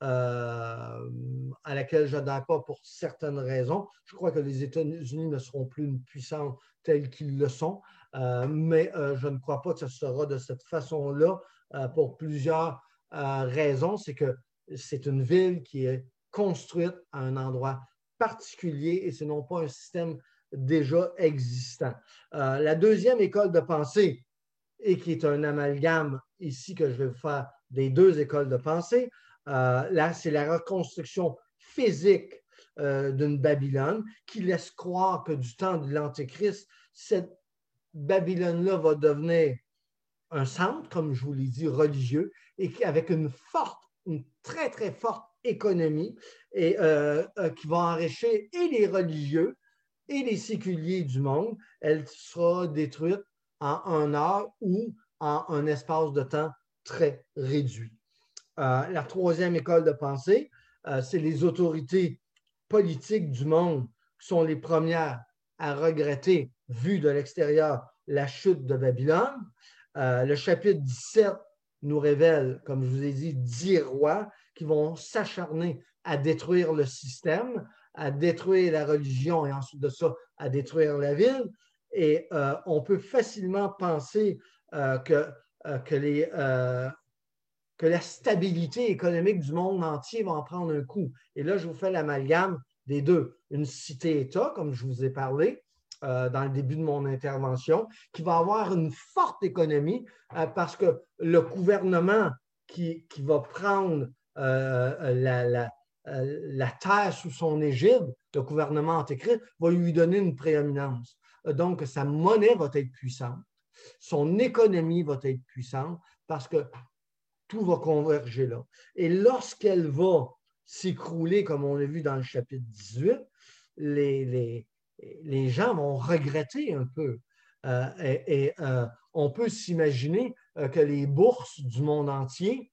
Euh, à laquelle je n'adhère pas pour certaines raisons. Je crois que les États-Unis ne seront plus une puissance telle qu'ils le sont, euh, mais euh, je ne crois pas que ce sera de cette façon-là euh, pour plusieurs euh, raisons. C'est que c'est une ville qui est construite à un endroit particulier et ce n'est pas un système déjà existant. Euh, la deuxième école de pensée, et qui est un amalgame ici que je vais vous faire des deux écoles de pensée, Euh, là, c'est la reconstruction physique euh, d'une Babylone qui laisse croire que du temps de l'Antéchrist, cette Babylone-là va devenir un centre, comme je vous l'ai dit, religieux, et qui, avec une forte, une très, très forte économie, et euh, euh, qui va enrichir et les religieux et les séculiers du monde. Elle sera détruite en un heure ou en un espace de temps très réduit. Euh, la troisième école de pensée, euh, c'est les autorités politiques du monde qui sont les premières à regretter, vu de l'extérieur, la chute de Babylone. Euh, le chapitre dix-sept nous révèle, comme je vous ai dit, dix rois qui vont s'acharner à détruire le système, à détruire la religion et ensuite de ça, à détruire la ville. Et euh, on peut facilement penser euh, que, euh, que les... Euh, que la stabilité économique du monde entier va en prendre un coup. Et là, je vous fais l'amalgame des deux. Une cité-État, comme je vous ai parlé euh, dans le début de mon intervention, qui va avoir une forte économie euh, parce que le gouvernement qui, qui va prendre euh, la, la, euh, la terre sous son égide, le gouvernement antéchrist, va lui donner une prééminence. Donc, sa monnaie va être puissante, son économie va être puissante parce que tout va converger là. Et lorsqu'elle va s'écrouler, comme on l'a vu dans le chapitre dix-huit, les, les, les gens vont regretter un peu. Euh, et et euh, on peut s'imaginer euh, que les bourses du monde entier,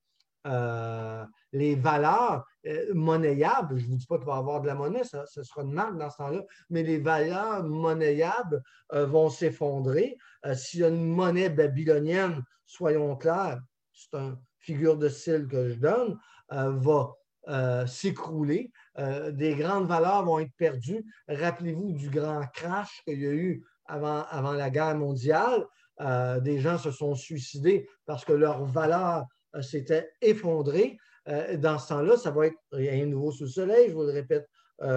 euh, les valeurs euh, monnayables, je ne vous dis pas qu'il va y avoir de la monnaie, ça, ça sera une marque dans ce temps-là, mais les valeurs monnayables euh, vont s'effondrer. Euh, S'il y a une monnaie babylonienne, soyons clairs, c'est une figure de style que je donne, euh, va euh, s'écrouler. Euh, des grandes valeurs vont être perdues. Rappelez-vous du grand crash qu'il y a eu avant, avant la guerre mondiale. Euh, des gens se sont suicidés parce que leurs valeurs euh, s'étaient effondrées. Euh, dans ce temps-là, ça va être rien de nouveau sous le soleil, je vous le répète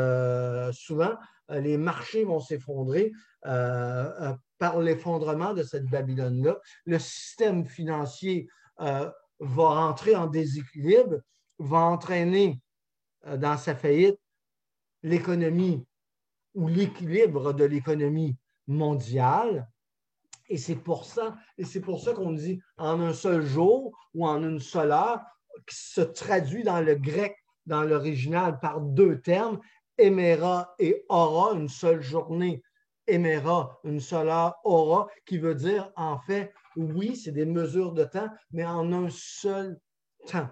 euh, souvent. Euh, les marchés vont s'effondrer euh, euh, par l'effondrement de cette Babylone-là. Le système financier euh, va entrer en déséquilibre, va entraîner euh, dans sa faillite l'économie ou l'équilibre de l'économie mondiale. Et c'est pour ça, et c'est pour ça qu'on dit en un seul jour ou en une seule heure, qui se traduit dans le grec, dans l'original, par deux termes, éméra et aura, une seule journée, éméra, une seule heure, aura, qui veut dire, en fait, oui, c'est des mesures de temps, mais en un seul temps.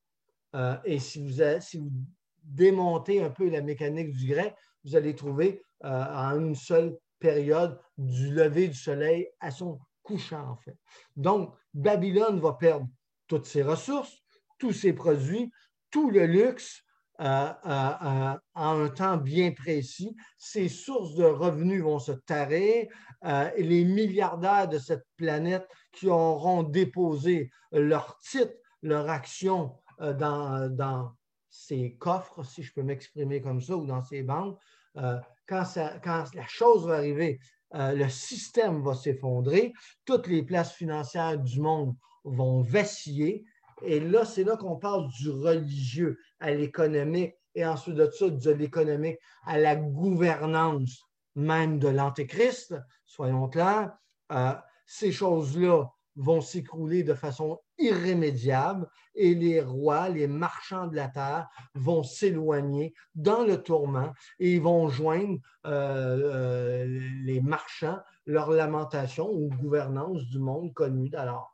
Euh, et si vous, avez, si vous démontez un peu la mécanique du grec, vous allez trouver euh, en une seule période du lever du soleil à son couchant, en fait. Donc, Babylone va perdre toutes ses ressources, tous ses produits, tout le luxe euh, euh, euh, en un temps bien précis. Ses sources de revenus vont se tarir euh, et les milliardaires de cette planète qui auront déposé leur titre, leur action euh, dans, dans ces coffres, si je peux m'exprimer comme ça, ou dans ces banques, euh, quand, ça, quand la chose va arriver, euh, le système va s'effondrer, toutes les places financières du monde vont vaciller Et là, c'est là qu'on parle du religieux à l'économique et ensuite de ça, de l'économique à la gouvernance même de l'Antéchrist, soyons clairs. Euh, ces choses-là vont s'écrouler de façon irrémédiable et les rois, les marchands de la terre vont s'éloigner dans le tourment et ils vont joindre euh, euh, les marchands, leur lamentation ou gouvernance du monde connu d'alors.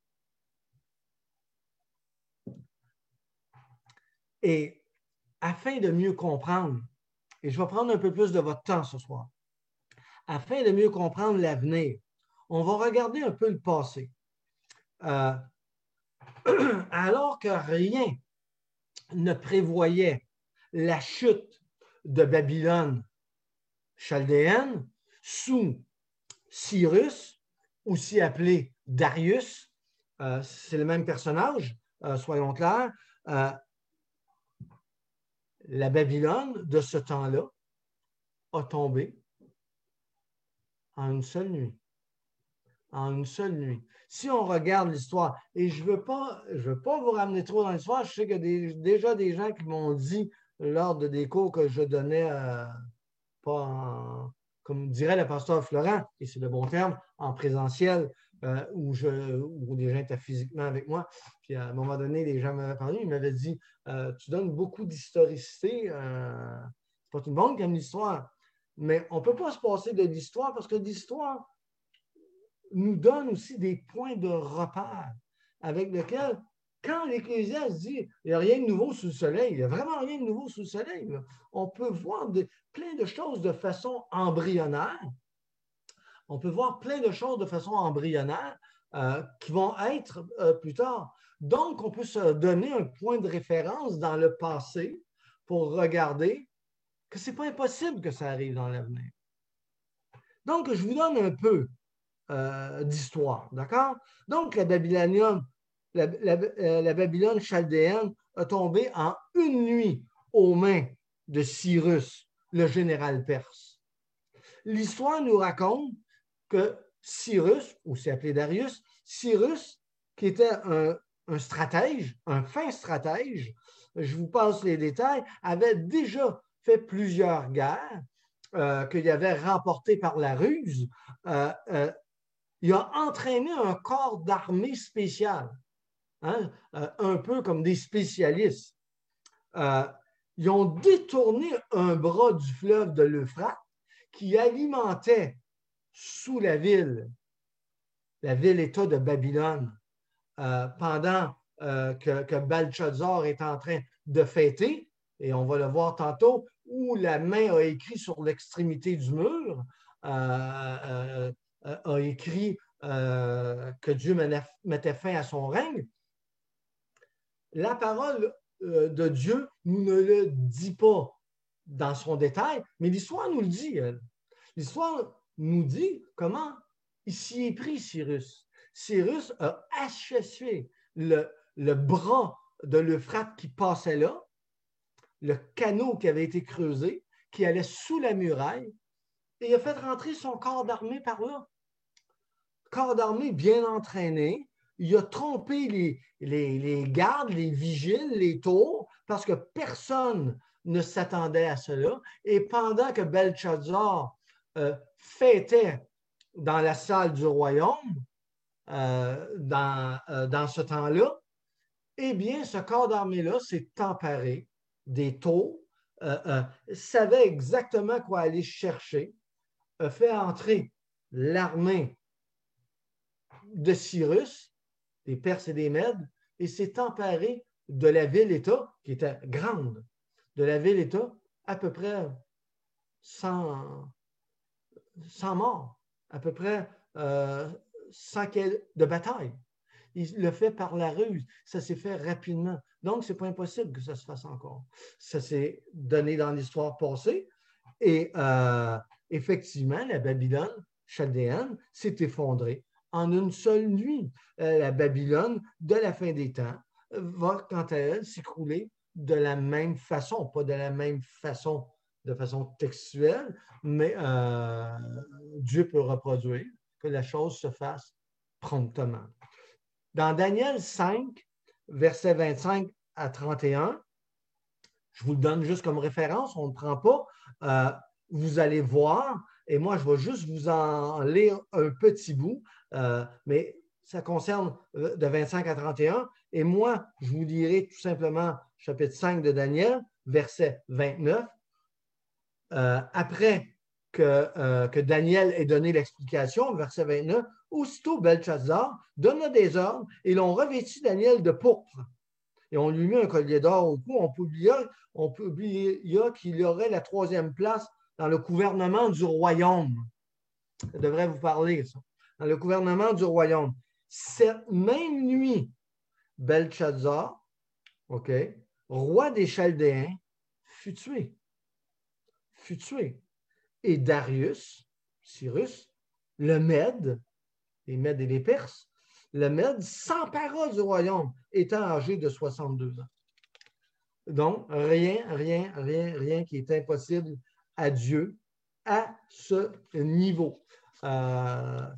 Et afin de mieux comprendre, et je vais prendre un peu plus de votre temps ce soir, afin de mieux comprendre l'avenir, on va regarder un peu le passé. Euh, alors que rien ne prévoyait la chute de Babylone chaldéenne sous Cyrus, aussi appelé Darius, euh, c'est le même personnage, euh, soyons clairs, euh, la Babylone de ce temps-là a tombé en une seule nuit. En une seule nuit. Si on regarde l'histoire, et je ne veux pas, je veux pas vous ramener trop dans l'histoire, je sais qu'il y a des, déjà des gens qui m'ont dit lors de des cours que je donnais, euh, pas en, comme dirait le pasteur Florent, et c'est le bon terme, en présentiel, euh, où, je, où des gens étaient physiquement avec moi. Puis à un moment donné, les gens m'avaient parlé, ils m'avaient dit euh, tu donnes beaucoup d'historicité, euh, c'est pas tout le monde qui aime l'histoire, mais on ne peut pas se passer de l'histoire parce que l'histoire nous donne aussi des points de repère avec lesquels, quand l'Ecclésiaste dit il n'y a rien de nouveau sous le soleil, il n'y a vraiment rien de nouveau sous le soleil, là. On peut voir de, plein de choses de façon embryonnaire. On peut voir plein de choses de façon embryonnaire euh, qui vont être euh, plus tard. Donc, on peut se donner un point de référence dans le passé pour regarder que ce n'est pas impossible que ça arrive dans l'avenir. Donc, je vous donne un peu Euh, d'histoire, d'accord? Donc, la Babylonienne, la, la, euh, la Babylone chaldéenne a tombé en une nuit aux mains de Cyrus, le général perse. L'histoire nous raconte que Cyrus, ou c'est appelé Darius, Cyrus, qui était un, un stratège, un fin stratège, je vous passe les détails, avait déjà fait plusieurs guerres euh, qu'il avait remportées par la ruse. Euh, euh, Il a entraîné un corps d'armée spécial, hein, euh, un peu comme des spécialistes. Euh, ils ont détourné un bras du fleuve de l'Euphrate qui alimentait sous la ville, la ville-État de Babylone, euh, pendant euh, que, que Belshazzar est en train de fêter, et on va le voir tantôt, où la main a écrit sur l'extrémité du mur, euh, euh, a écrit Euh, que Dieu mettait fin à son règne, la parole euh, de Dieu nous ne le dit pas dans son détail, mais l'histoire nous le dit. L'histoire nous dit comment il s'y est pris, Cyrus. Cyrus a achevé le, le bras de l'Euphrate qui passait là, le canot qui avait été creusé, qui allait sous la muraille, et il a fait rentrer son corps d'armée par là. Corps d'armée bien entraîné, il a trompé les, les, les gardes, les vigiles, les tours, parce que personne ne s'attendait à cela. Et pendant que Belshazzar euh, fêtait dans la salle du royaume, euh, dans, euh, dans ce temps-là, eh bien, ce corps d'armée-là s'est emparé des tours, euh, euh, savait exactement quoi aller chercher, a fait entrer l'armée de Cyrus, des Perses et des Mèdes, et s'est emparé de la ville-État, qui était grande, de la ville-État, à peu près cent, cent morts, à peu près euh, cent quais de bataille. Il le fait par la ruse. Ça s'est fait rapidement. Donc, ce n'est pas impossible que ça se fasse encore. Ça s'est donné dans l'histoire passée. Et euh, effectivement, la Babylone chaldéenne s'est effondrée en une seule nuit. Euh, la Babylone, de la fin des temps, va, quant à elle, s'écrouler de la même façon, pas de la même façon, de façon textuelle, mais euh, Dieu peut reproduire que la chose se fasse promptement. Dans Daniel cinq, versets vingt-cinq à trente et un. Je vous le donne juste comme référence, on ne prend pas. Euh, vous allez voir, et moi, je vais juste vous en lire un petit bout, euh, mais ça concerne de vingt-cinq à trente et un. Et moi, je vous lirai tout simplement chapitre cinq de Daniel, verset vingt-neuf. Euh, après que, euh, que Daniel ait donné l'explication, verset vingt-neuf, aussitôt Belshazzar donna des ordres et l'on revêtit Daniel de pourpre. Et on lui mit un collier d'or au cou. On publia, on publia qu'il y aurait la troisième place dans le gouvernement du royaume. Ça devrait vous parler, ça. Dans le gouvernement du royaume. Cette même nuit, Belshazzar, OK, roi des Chaldéens, fut tué. Fut tué. Et Darius, Cyrus, le Mède, les Mèdes et les Perses, le Mède s'empara du royaume, étant âgé de soixante-deux ans. Donc, rien, rien, rien, rien qui est impossible à Dieu à ce niveau. Euh,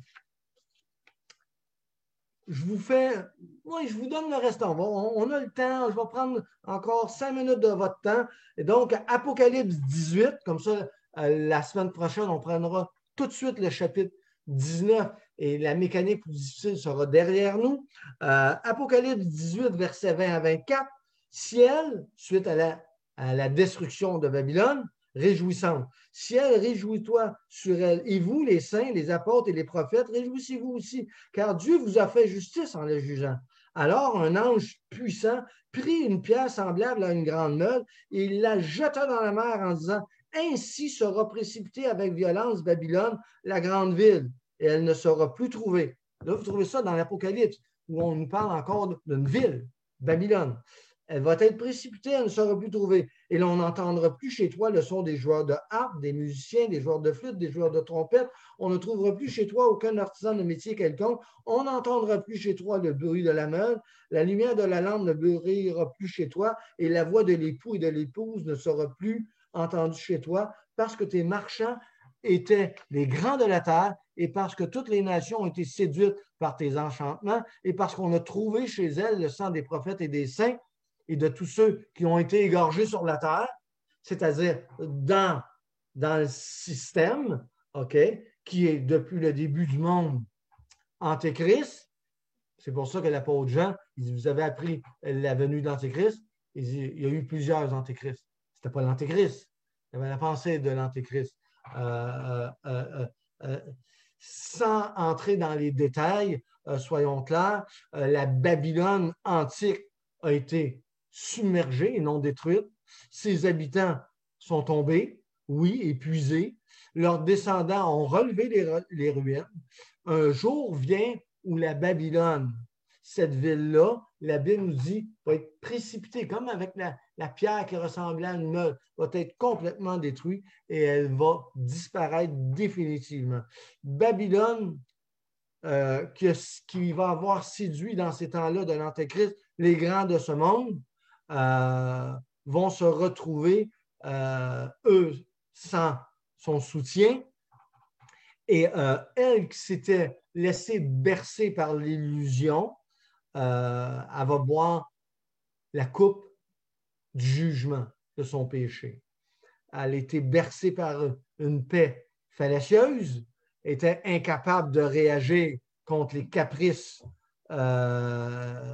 je vous fais, oui, je vous donne le restant. On, on a le temps, je vais prendre encore cinq minutes de votre temps. Et donc, Apocalypse dix-huit, comme ça, euh, la semaine prochaine, on prendra tout de suite le chapitre dix-neuf et la mécanique plus difficile sera derrière nous. Euh, Apocalypse dix-huit, versets vingt à vingt-quatre. Ciel, suite à la, à la destruction de Babylone, réjouissante. Ciel, réjouis-toi sur elle. Et vous, les saints, les apôtres et les prophètes, réjouissez-vous aussi, car Dieu vous a fait justice en le jugeant. Alors, un ange puissant prit une pierre semblable à une grande meule et il la jeta dans la mer en disant, ainsi sera précipitée avec violence Babylone, la grande ville, et elle ne sera plus trouvée. Là, vous trouvez ça dans l'Apocalypse, où on nous parle encore d'une ville, Babylone. Elle va être précipitée, elle ne sera plus trouvée. Et l'on n'entendra plus chez toi le son des joueurs de harpe, des musiciens, des joueurs de flûte, des joueurs de trompette. On ne trouvera plus chez toi aucun artisan de métier quelconque. On n'entendra plus chez toi le bruit de la meule. La lumière de la lampe ne brillera plus chez toi. Et la voix de l'époux et de l'épouse ne sera plus entendue chez toi, parce que tes marchands étaient les grands de la terre, et parce que toutes les nations ont été séduites par tes enchantements, et parce qu'on a trouvé chez elles le sang des prophètes et des saints, et de tous ceux qui ont été égorgés sur la terre, c'est-à-dire dans, dans le système, OK, qui est depuis le début du monde Antéchrist. C'est pour ça que l'apôtre Jean, il dit, vous avez appris la venue d'Antéchrist. Il dit, il y a eu plusieurs Antéchrists. Ce n'était pas l'Antéchrist. Il y avait la pensée de l'Antéchrist. Euh, euh, euh, euh, sans entrer dans les détails, euh, soyons clairs, euh, la Babylone antique a été submergée et non détruite. Ses habitants sont tombés, oui, épuisés. Leurs descendants ont relevé les, les ruines. Un jour vient où la Babylone, cette ville-là, la Bible nous dit, va être précipitée, comme avec la, la pierre qui ressemblait à une meule, va être complètement détruite et elle va disparaître définitivement. Babylone, euh, qui, qui va avoir séduit dans ces temps-là de l'Antéchrist les grands de ce monde, euh, vont se retrouver, euh, eux, sans son soutien. Et euh, elle qui s'était laissée bercer par l'illusion, euh, elle va boire la coupe du jugement de son péché. Elle était bercée par une paix fallacieuse, était incapable de réagir contre les caprices euh,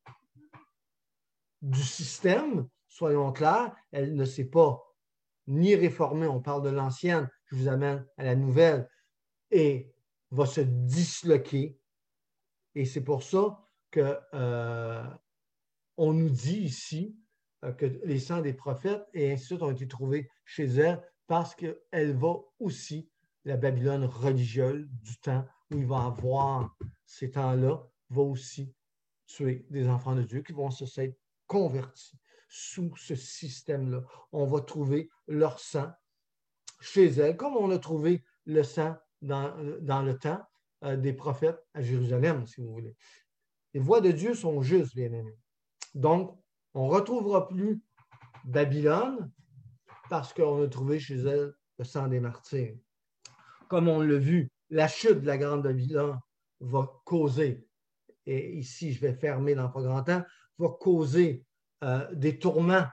du système, soyons clairs. Elle ne s'est pas ni réformée, on parle de l'ancienne, je vous amène à la nouvelle, et va se disloquer. Et c'est pour ça que euh, on nous dit ici euh, que les sangs des prophètes et ainsi de suite ont été trouvés chez elle, parce qu'elle va aussi, la Babylone religieuse du temps où il va avoir ces temps-là, va aussi tuer des enfants de Dieu qui vont se s'être convertis sous ce système-là. On va trouver leur sang chez elle, comme on a trouvé le sang dans, dans le temps euh, des prophètes à Jérusalem, si vous voulez. Les voies de Dieu sont justes, bien aimés. Donc, on ne retrouvera plus Babylone parce qu'on a trouvé chez elle le sang des martyrs. Comme on l'a vu, la chute de la grande Babylone va causer, et ici je vais fermer dans pas grand temps, va causer euh, des tourments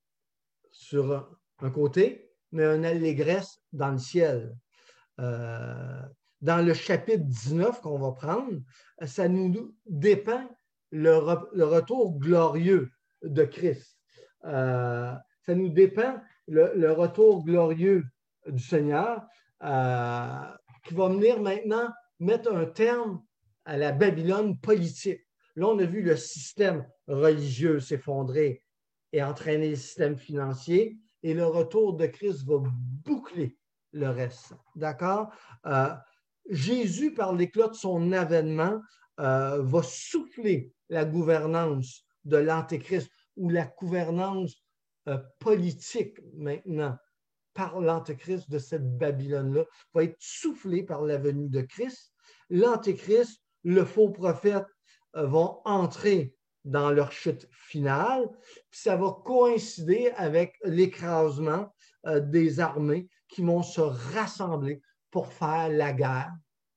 sur un côté, mais une allégresse dans le ciel. Euh, dans le chapitre dix-neuf qu'on va prendre, ça nous dépeint le, re, le retour glorieux de Christ. Euh, ça nous dépeint le, le retour glorieux du Seigneur euh, qui va venir maintenant mettre un terme à la Babylone politique. Là, on a vu le système religieux s'effondrer et entraîner le système financier, et le retour de Christ va boucler le reste. D'accord? Euh, Jésus, par l'éclat de son avènement, euh, va souffler la gouvernance de l'Antéchrist ou la gouvernance euh, politique maintenant par l'Antéchrist de cette Babylone-là, va être soufflée par la venue de Christ. L'Antéchrist, le faux prophète euh, vont entrer dans leur chute finale, puis ça va coïncider avec l'écrasement euh, des armées qui vont se rassembler pour faire la guerre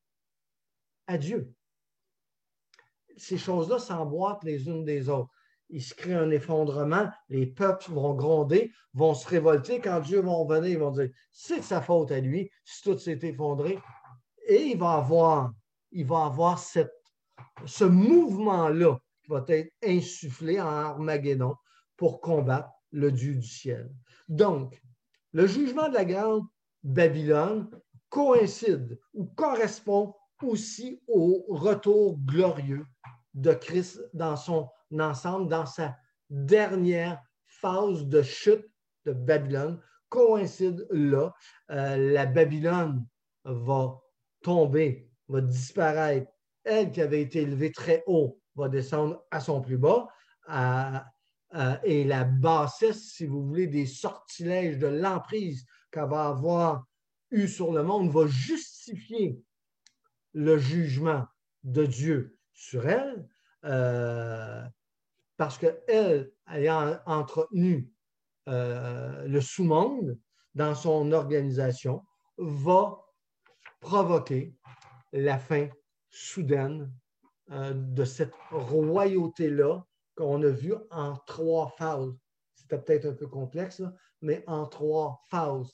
à Dieu. Ces choses-là s'emboîtent les unes des autres. Il se crée un effondrement, les peuples vont gronder, vont se révolter. Quand Dieu va venir, ils vont dire c'est de sa faute à lui si tout s'est effondré. Et il va avoir, il va avoir cette, ce mouvement-là qui va être insufflé en Armageddon pour combattre le Dieu du ciel. Donc, le jugement de la grande Babylone coïncide ou correspond aussi au retour glorieux de Christ dans son ensemble, dans sa dernière phase de chute de Babylone, coïncide là. Euh, la Babylone va tomber, va disparaître. Elle qui avait été élevée très haut va descendre à son plus bas. À, à, et la bassesse, si vous voulez, des sortilèges de l'emprise qu'elle va avoir eu sur le monde va justifier le jugement de Dieu sur elle, euh, parce qu'elle, ayant entretenu euh, le sous-monde dans son organisation, va provoquer la fin soudaine euh, de cette royauté-là qu'on a vue en trois phases. C'était peut-être un peu complexe, là, mais en trois phases.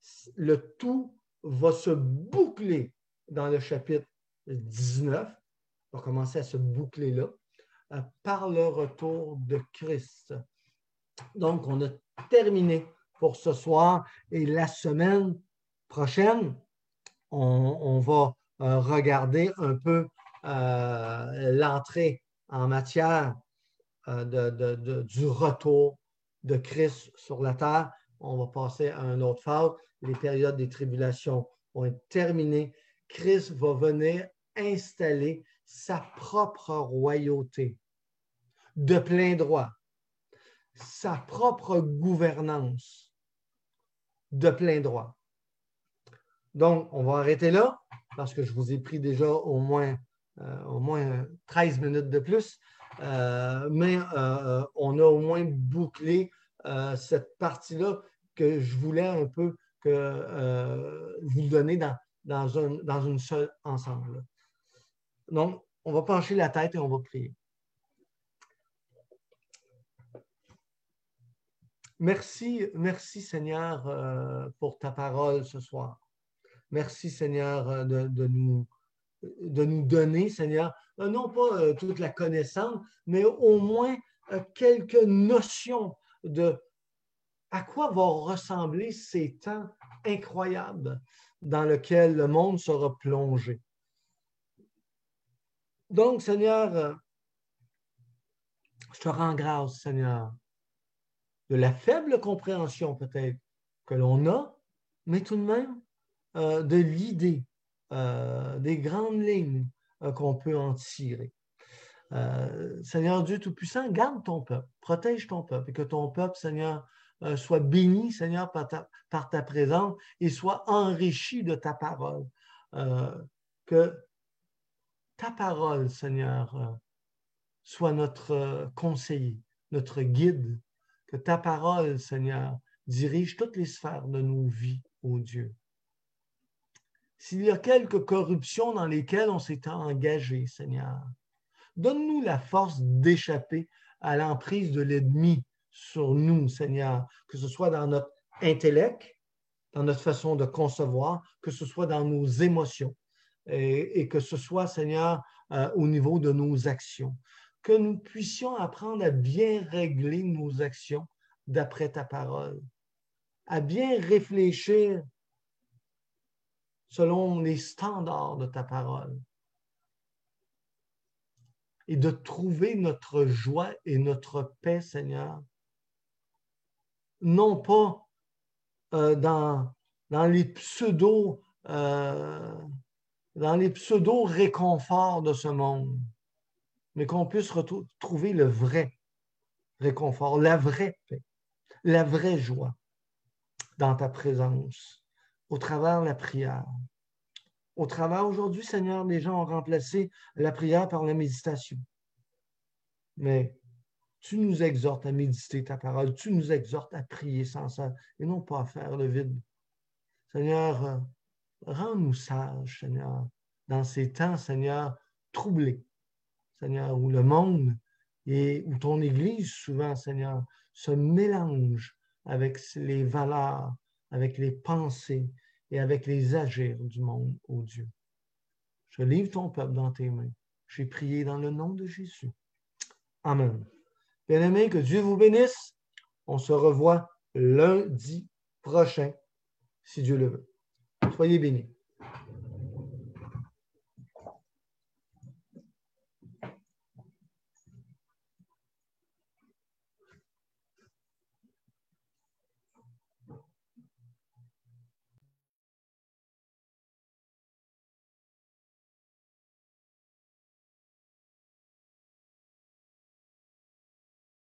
Le tout va se boucler dans le chapitre dix-neuf, va commencer à se boucler là, euh, par le retour de Christ. Donc, on a terminé pour ce soir et la semaine prochaine, on, on va euh, regarder un peu euh, l'entrée en matière euh, de, de, de, du retour de Christ sur la terre. On va passer à un autre phase. Les périodes des tribulations vont être terminées. Christ va venir installer sa propre royauté de plein droit, sa propre gouvernance de plein droit. Donc, on va arrêter là parce que je vous ai pris déjà au moins, euh, au moins treize minutes de plus, euh, mais euh, on a au moins bouclé euh, cette partie-là que je voulais un peu que, euh, vous donner dans, dans, un, dans une seule ensemble. Donc, on va pencher la tête et on va prier. Merci, merci Seigneur euh, pour ta parole ce soir. Merci Seigneur de, de, nous, de nous donner, Seigneur, non pas euh, toute la connaissance, mais au moins euh, quelques notions de à quoi vont ressembler ces temps incroyables dans lesquels le monde sera plongé. Donc, Seigneur, euh, je te rends grâce, Seigneur, de la faible compréhension peut-être que l'on a, mais tout de même euh, de l'idée, euh, des grandes lignes euh, qu'on peut en tirer. Euh, Seigneur Dieu Tout-Puissant, garde ton peuple, protège ton peuple et que ton peuple, Seigneur, euh, soit béni, Seigneur, par ta, par ta présence et soit enrichi de ta parole. Euh, que ta parole, Seigneur, euh, soit notre euh, conseiller, notre guide. Que ta parole, Seigneur, dirige toutes les sphères de nos vies, ô Dieu. S'il y a quelques corruptions dans lesquelles on s'est engagé, Seigneur, donne-nous la force d'échapper à l'emprise de l'ennemi sur nous, Seigneur, que ce soit dans notre intellect, dans notre façon de concevoir, que ce soit dans nos émotions et, et que ce soit, Seigneur, euh, au niveau de nos actions. Que nous puissions apprendre à bien régler nos actions d'après ta parole, à bien réfléchir selon les standards de ta parole et de trouver notre joie et notre paix, Seigneur, non pas euh, dans, dans les pseudo euh, dans les pseudo-réconforts de ce monde, mais qu'on puisse retrouver le vrai réconfort, la vraie paix, la vraie joie dans ta présence, au travers de la prière. Au travers, aujourd'hui, Seigneur, les gens ont remplacé la prière par la méditation. Mais tu nous exhortes à méditer ta parole, tu nous exhortes à prier sans cesse et non pas à faire le vide. Seigneur, rends-nous sages, Seigneur, dans ces temps, Seigneur, troublés, Seigneur, où le monde et où ton Église, souvent, Seigneur, se mélange avec les valeurs, avec les pensées et avec les agirs du monde, ô Dieu. Je livre ton peuple dans tes mains. J'ai prié dans le nom de Jésus. Amen. Bien-aimés, que Dieu vous bénisse. On se revoit lundi prochain, si Dieu le veut. Soyez bénis.